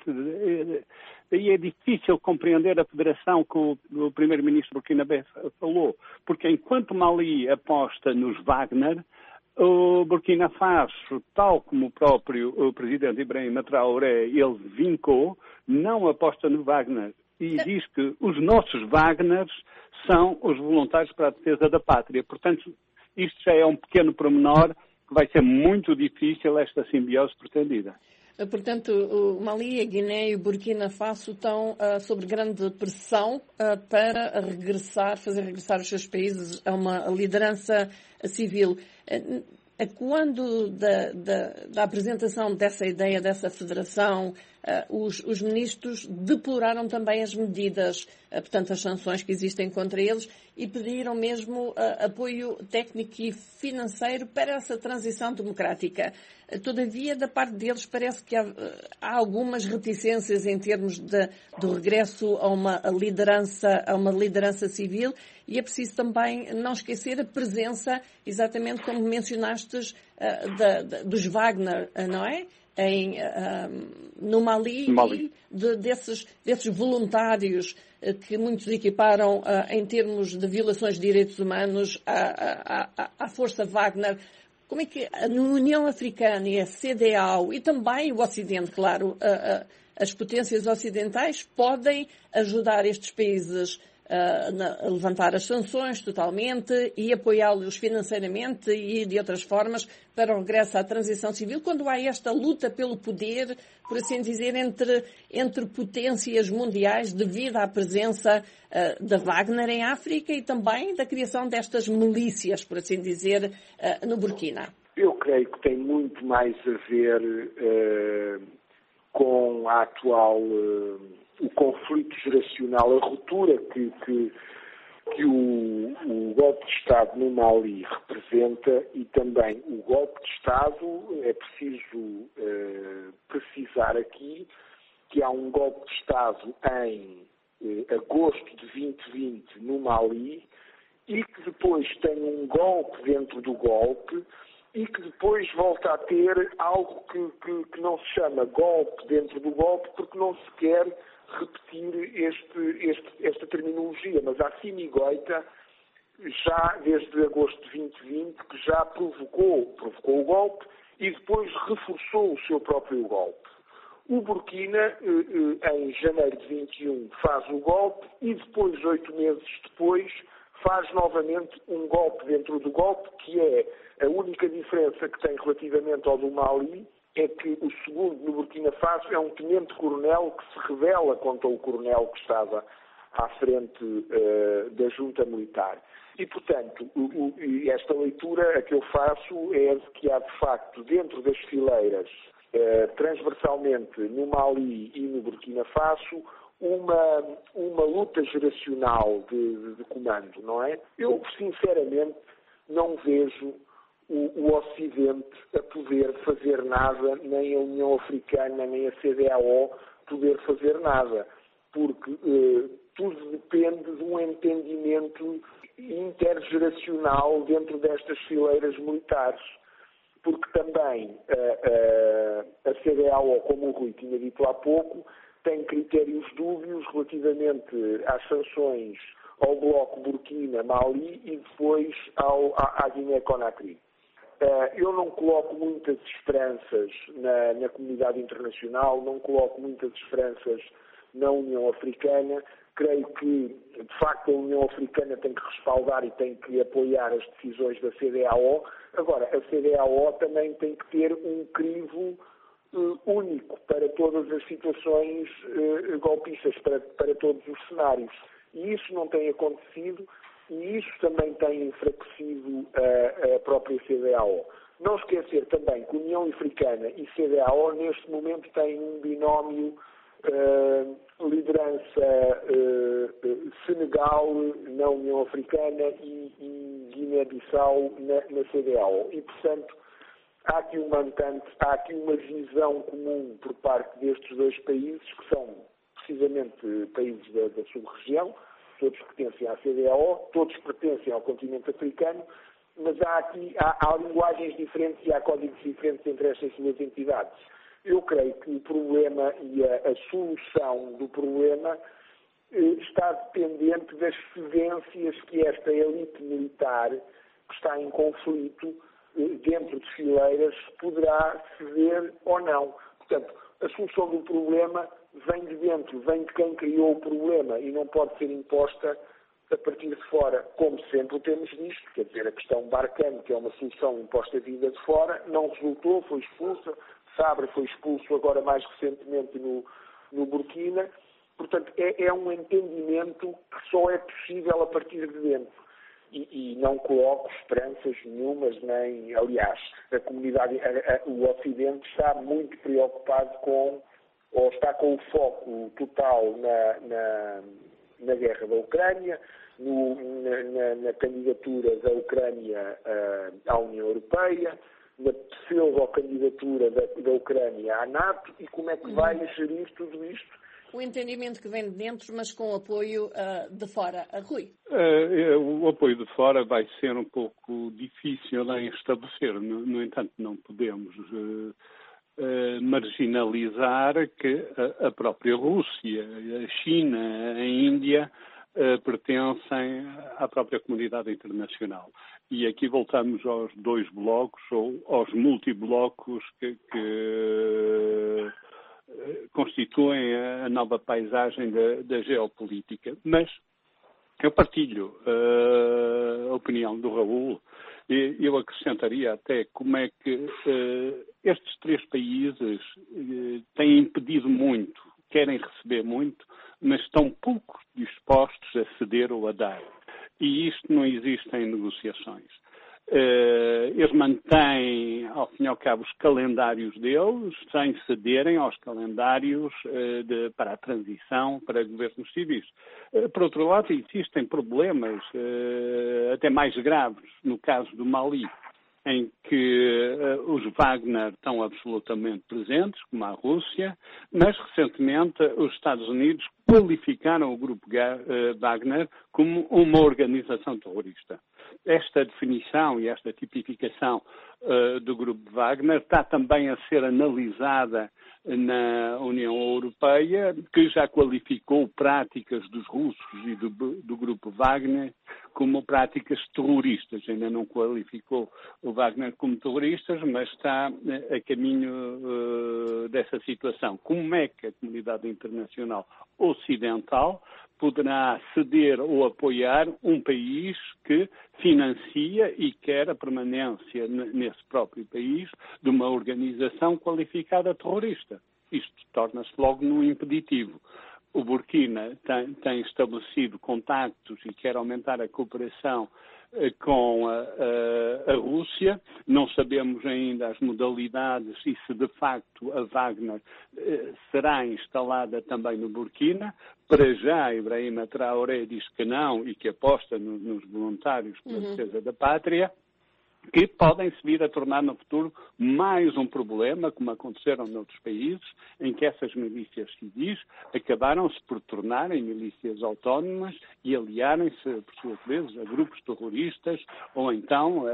Aí é difícil compreender a federação que o, o primeiro-ministro burkinabé falou, porque enquanto o Mali aposta nos Wagner, o Burkina Faso, tal como o próprio o presidente Ibrahim Traoré, ele vincou, não aposta no Wagner e diz que os nossos Wagners são os voluntários para a defesa da pátria. Portanto, isto já é um pequeno pormenor que vai ser muito difícil esta simbiose pretendida. Portanto, o Mali, a Guiné e o Burkina Faso estão uh, sob grande pressão uh, para regressar, fazer regressar os seus países a uma liderança civil. Uh, quando da, da, da apresentação dessa ideia, dessa federação, os, os ministros deploraram também as medidas, portanto, as sanções que existem contra eles e pediram mesmo apoio técnico e financeiro para essa transição democrática. Todavia, da parte deles, parece que há, há algumas reticências em termos de, do regresso a uma liderança, a uma liderança civil e é preciso também não esquecer a presença, exatamente como mencionastes, uh, da, da, dos Wagner, não é? Em, uh, no Mali, Mali. E de, desses, desses voluntários uh, que muitos equiparam uh, em termos de violações de direitos humanos à, à, à Força Wagner. Como é que a União Africana e a C D A O e também o Ocidente, claro, uh, uh, as potências ocidentais podem ajudar estes países a levantar as sanções totalmente e apoiá-los financeiramente e de outras formas para o regresso à transição civil, quando há esta luta pelo poder, por assim dizer, entre, entre potências mundiais devido à presença uh, da Wagner em África e também da criação destas milícias, por assim dizer, uh, no Burkina? Eu creio que tem muito mais a ver uh, com a atual... Uh, o conflito geracional, a ruptura que, que, que o, o golpe de Estado no Mali representa e também o golpe de Estado, é preciso uh, precisar aqui que há um golpe de Estado em uh, agosto de vinte vinte no Mali e que depois tem um golpe dentro do golpe e que depois volta a ter algo que, que, que não se chama golpe dentro do golpe porque não se quer repetir este, este, esta terminologia, mas a Simigoita já desde agosto de vinte vinte que já provocou, provocou o golpe e depois reforçou o seu próprio golpe. O Burkina, em janeiro de vinte e um, faz o golpe e depois, oito meses depois, faz novamente um golpe dentro do golpe, que é a única diferença que tem relativamente ao do Mali, é que o segundo no Burkina Faso é um tenente-coronel que se rebela contra o coronel que estava à frente uh, da junta militar. E, portanto, o, o, esta leitura a que eu faço é que há, de facto, dentro das fileiras, uh, transversalmente no Mali e no Burkina Faso, uma, uma luta geracional de, de, de comando, não é? Eu, sinceramente, não vejo O, o Ocidente a poder fazer nada, nem a União Africana, nem a C D A O poder fazer nada, porque eh, tudo depende de um entendimento intergeracional dentro destas fileiras militares, porque também eh, eh, a C D A O, como o Rui tinha dito há pouco, tem critérios dúbios relativamente às sanções ao bloco Burkina, Mali e depois ao, à, à Guiné-Conakry. Eu não coloco muitas esperanças na, na comunidade internacional, não coloco muitas esperanças na União Africana. Creio que, de facto, a União Africana tem que respaldar e tem que apoiar as decisões da C D A O. Agora, a C D A O também tem que ter um crivo uh, único para todas as situações uh, golpistas, para, para todos os cenários. E isso não tem acontecido. E isso também tem enfraquecido a, a própria C D A O. Não esquecer também que a União Africana e C D A O, neste momento, têm um binómio uh, liderança uh, Senegal na União Africana e, e Guiné-Bissau na, na C D A O. E, portanto, há aqui um montante, há aqui uma visão comum por parte destes dois países, que são precisamente países da, da sub-região. Todos pertencem à C D A O, todos pertencem ao continente africano, mas há aqui há, há linguagens diferentes e há códigos diferentes entre estas duas entidades. Eu creio que o problema e a, a solução do problema eh, está dependente das cedências que esta elite militar, que está em conflito eh, dentro de fileiras, poderá ceder ou não. Portanto, a solução do problema vem de dentro, vem de quem criou o problema e não pode ser imposta a partir de fora, como sempre temos visto. Quer dizer, a questão Barkhane, que é uma solução imposta vinda de fora, não resultou, foi expulsa. Sabre foi expulso agora mais recentemente no, no Burkina. Portanto, é, é um entendimento que só é possível a partir de dentro. E, e não coloco esperanças nenhumas, nem, aliás, a comunidade, a, a, o Ocidente está muito preocupado com ou está com o foco total na, na, na guerra da Ucrânia, no, na, na, na candidatura da Ucrânia uh, à União Europeia, na pseudo-candidatura da, da Ucrânia à NATO, e como é que vai gerir tudo isto? O entendimento que vem de dentro, mas com apoio uh, de fora. A Rui? Uh, o apoio de fora vai ser um pouco difícil em estabelecer. No, no entanto, não podemos uh, uh, marginalizar que a, a própria Rússia, a China, a Índia uh, pertencem à própria comunidade internacional. E aqui voltamos aos dois blocos, ou aos multiblocos que... que constituem a nova paisagem da, da geopolítica. Mas eu partilho uh, a opinião do Raul e eu acrescentaria até como é que uh, estes três países uh, têm impedido muito, querem receber muito, mas estão pouco dispostos a ceder ou a dar. E isto não existe em negociações. Uh, eles mantêm, ao fim e ao cabo, os calendários deles, sem cederem aos calendários uh, de, para a transição, para governos civis. Uh, por outro lado, existem problemas uh, até mais graves, no caso do Mali, em que uh, os Wagner estão absolutamente presentes, como a Rússia, mas recentemente os Estados Unidos qualificaram o grupo uh, Wagner como uma organização terrorista. Esta definição e esta tipificação uh, do grupo Wagner está também a ser analisada na União Europeia, que já qualificou práticas dos russos e do, do grupo Wagner como práticas terroristas. Ainda não qualificou o Wagner como terroristas, mas está a caminho uh, dessa situação. Como é que a comunidade internacional ocidental poderá ceder ou apoiar um país que financia e quer a permanência nesse próprio país de uma organização qualificada terrorista? Isto torna-se logo num impeditivo. O Burkina tem, tem estabelecido contactos e quer aumentar a cooperação com a, a, a Rússia. Não sabemos ainda as modalidades e se de facto a Wagner eh, será instalada também no Burkina. Para já, Ibrahim Traoré diz que não e que aposta no, nos voluntários pela uhum. defesa da pátria, que podem se vir a tornar no futuro mais um problema, como aconteceram noutros países, em que essas milícias civis acabaram-se por tornarem milícias autónomas e aliarem-se, por sua vez, a grupos terroristas ou então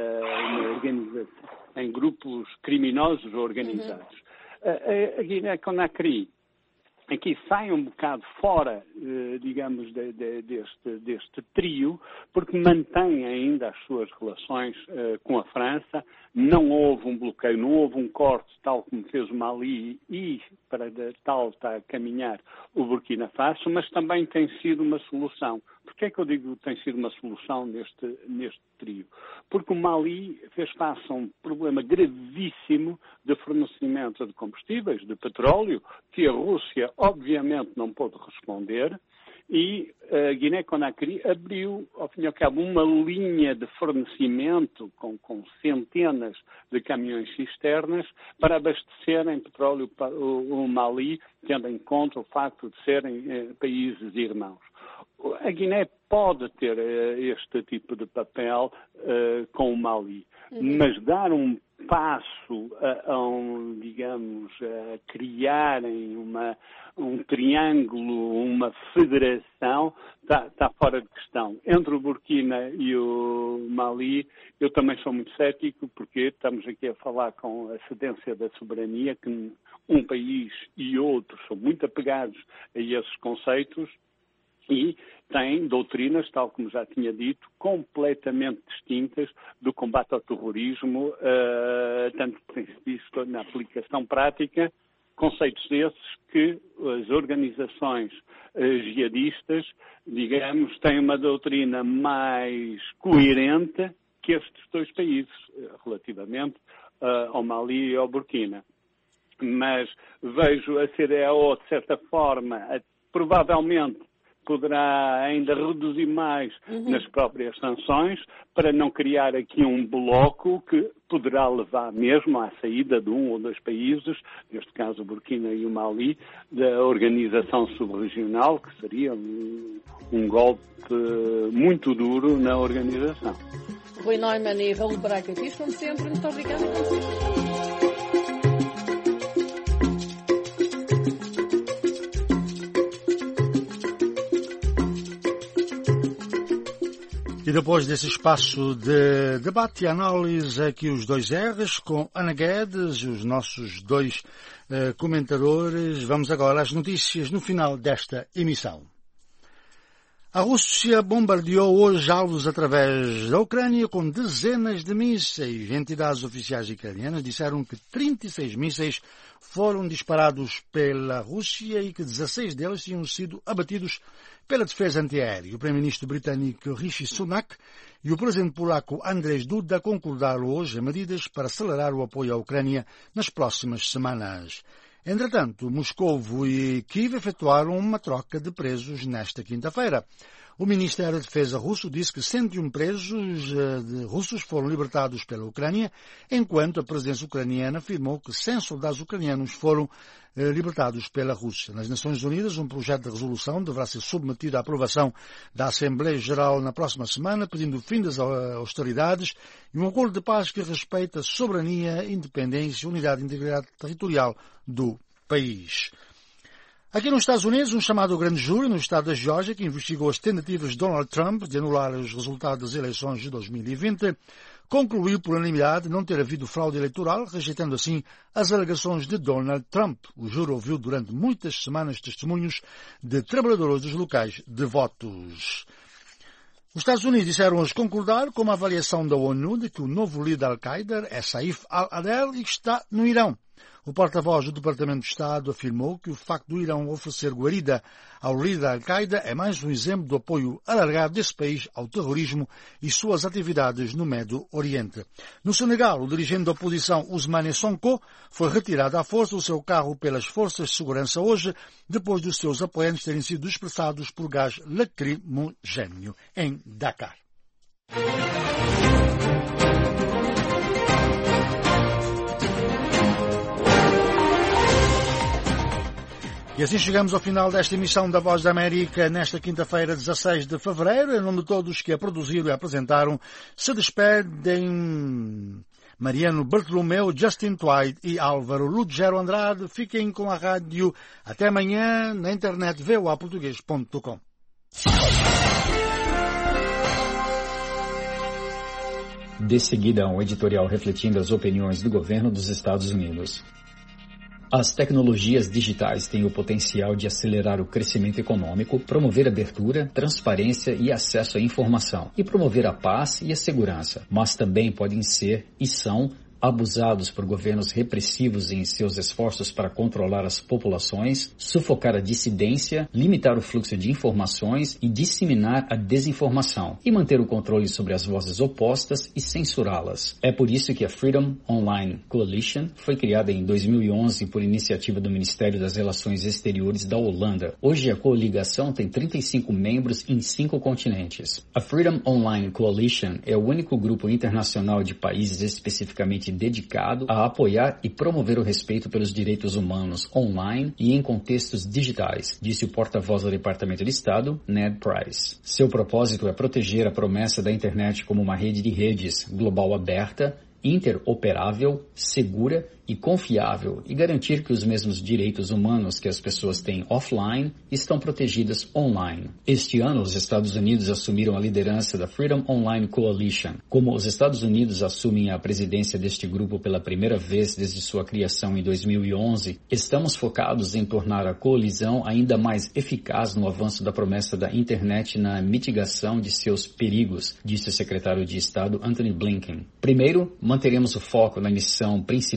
uh, em grupos criminosos organizados. Uhum. A, a Guiné-Conakry aqui sai um bocado fora, digamos, de, de, deste, deste trio, porque mantém ainda as suas relações uh, com a França. Não houve um bloqueio, não houve um corte, tal como fez o Mali, e para tal está a caminhar o Burkina Faso, mas também tem sido uma solução. Porquê é que eu digo que tem sido uma solução neste, neste trio? Porque o Mali fez face a um problema gravíssimo de fornecimento de combustíveis, de petróleo, que a Rússia obviamente não pôde responder, e a Guiné-Conakry abriu, ao fim e ao cabo, uma linha de fornecimento com, com centenas de caminhões cisternas para abastecerem petróleo o, o Mali, tendo em conta o facto de serem eh, países irmãos. A Guiné pode ter uh, este tipo de papel uh, com o Mali, uhum. mas dar um passo a, a um, digamos, a criarem uma, um triângulo, uma federação, está tá fora de questão. Entre o Burkina e o Mali, eu também sou muito cético, porque estamos aqui a falar com a cedência da soberania, que um país e outro são muito apegados a esses conceitos, e tem doutrinas, tal como já tinha dito, completamente distintas do combate ao terrorismo, uh, tanto visto na aplicação prática, conceitos esses que as organizações uh, jihadistas, digamos, têm uma doutrina mais coerente que estes dois países, uh, relativamente uh, ao Mali e ao Burkina. Mas vejo a C D A O, de certa forma, a, provavelmente, poderá ainda reduzir mais Uhum. nas próprias sanções para não criar aqui um bloco que poderá levar mesmo à saída de um ou dois países, neste caso o Burkina e o Mali, da organização subregional, que seria um, um golpe muito duro na organização. Rui Neumann e Raul Braga, como sempre, muito obrigada. E depois desse espaço de debate e análise, aqui os dois R's com Ana Guedes e os nossos dois uh, comentadores. Vamos agora às notícias no final desta emissão. A Rússia bombardeou hoje alvos através da Ucrânia com dezenas de mísseis. Entidades oficiais ucranianas disseram que trinta e seis mísseis foram disparados pela Rússia e que dezasseis deles tinham sido abatidos pela defesa antiaérea. O primeiro-ministro britânico Rishi Sunak e o presidente polaco Andrzej Duda concordaram hoje em medidas para acelerar o apoio à Ucrânia nas próximas semanas. Entretanto, Moscovo e Kiev efetuaram uma troca de presos nesta quinta-feira. O Ministério da Defesa russo disse que cento e um presos de russos foram libertados pela Ucrânia, enquanto a presidência ucraniana afirmou que cem soldados ucranianos foram eh, libertados pela Rússia. Nas Nações Unidas, um projeto de resolução deverá ser submetido à aprovação da Assembleia Geral na próxima semana, pedindo o fim das hostilidades e um acordo de paz que respeite a soberania, independência, unidade e integridade territorial do país. Aqui nos Estados Unidos, um chamado grande júri no estado da Geórgia, que investigou as tentativas de Donald Trump de anular os resultados das eleições de dois mil e vinte, concluiu por unanimidade não ter havido fraude eleitoral, rejeitando assim as alegações de Donald Trump. O júri ouviu durante muitas semanas testemunhos de trabalhadores dos locais de votos. Os Estados Unidos disseram hoje concordar com uma avaliação da ONU de que o novo líder da Al-Qaeda é Saif al-Adel e que está no Irão. O porta-voz do Departamento de Estado afirmou que o facto do Irão oferecer guarida ao líder da Al-Qaeda é mais um exemplo do apoio alargado desse país ao terrorismo e suas atividades no Médio Oriente. No Senegal, o dirigente da oposição Ousmane Sonko foi retirado à força do seu carro pelas forças de segurança hoje, depois dos seus apoiantes terem sido dispersados por gás lacrimogéneo em Dakar. E assim chegamos ao final desta emissão da Voz da América, nesta quinta-feira, dezasseis de fevereiro. Em nome de todos que a produziram e a apresentaram, se despedem Mariano Bartolomeu, Justin Twide e Álvaro Lugero Andrade. Fiquem com a rádio. Até amanhã na internet v o a português ponto com. De seguida, um editorial refletindo as opiniões do governo dos Estados Unidos. As tecnologias digitais têm o potencial de acelerar o crescimento econômico, promover abertura, transparência e acesso à informação, e promover a paz e a segurança, mas também podem ser e são abusados por governos repressivos em seus esforços para controlar as populações, sufocar a dissidência, limitar o fluxo de informações e disseminar a desinformação, e manter o controle sobre as vozes opostas e censurá-las. É por isso que a Freedom Online Coalition foi criada em dois mil e onze por iniciativa do Ministério das Relações Exteriores da Holanda. Hoje a coligação tem trinta e cinco membros em cinco continentes. A Freedom Online Coalition é o único grupo internacional de países especificamente dedicado a apoiar e promover o respeito pelos direitos humanos online e em contextos digitais, disse o porta-voz do Departamento de Estado, Ned Price. Seu propósito é proteger a promessa da internet como uma rede de redes global aberta, interoperável, segura e confiável, e garantir que os mesmos direitos humanos que as pessoas têm offline estão protegidas online. Este ano, os Estados Unidos assumiram a liderança da Freedom Online Coalition. Como os Estados Unidos assumem a presidência deste grupo pela primeira vez desde sua criação em dois mil e onze, estamos focados em tornar a coalizão ainda mais eficaz no avanço da promessa da internet na mitigação de seus perigos, disse o secretário de Estado Antony Blinken. Primeiro, manteremos o foco na missão principal da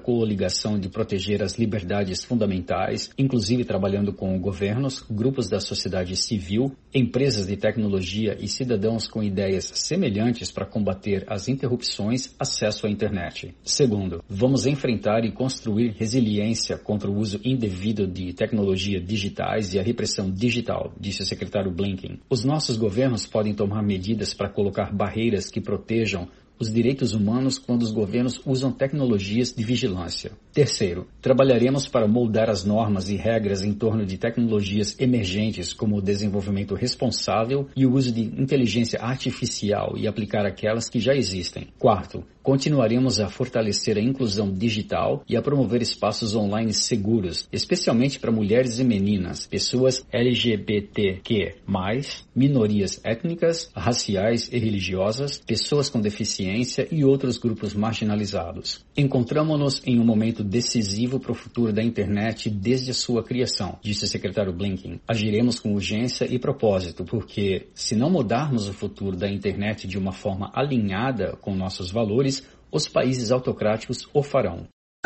coligação de proteger as liberdades fundamentais, inclusive trabalhando com governos, grupos da sociedade civil, empresas de tecnologia e cidadãos com ideias semelhantes para combater as interrupções, acesso à internet. Segundo, vamos enfrentar e construir resiliência contra o uso indevido de tecnologias digitais e a repressão digital, disse o secretário Blinken. Os nossos governos podem tomar medidas para colocar barreiras que protejam os direitos humanos quando os governos usam tecnologias de vigilância. Terceiro, trabalharemos para moldar as normas e regras em torno de tecnologias emergentes como o desenvolvimento responsável e o uso de inteligência artificial e aplicar aquelas que já existem. Quarto, continuaremos a fortalecer a inclusão digital e a promover espaços online seguros, especialmente para mulheres e meninas, pessoas L G B T Q mais, minorias étnicas, raciais e religiosas, pessoas com deficiência e outros grupos marginalizados. Encontramos-nos em um momento decisivo para o futuro da internet desde a sua criação, disse o secretário Blinken. Agiremos com urgência e propósito, porque se não mudarmos o futuro da internet de uma forma alinhada com nossos valores, os países autocráticos o farão.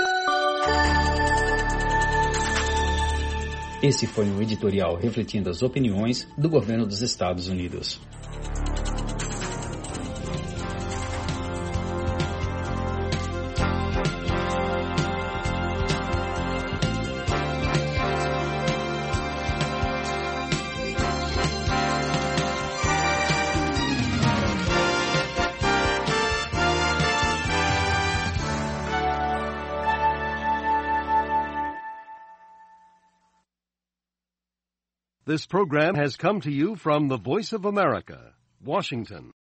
Esse foi um editorial refletindo as opiniões do governo dos Estados Unidos. This program has come to you from the Voice of America, Washington.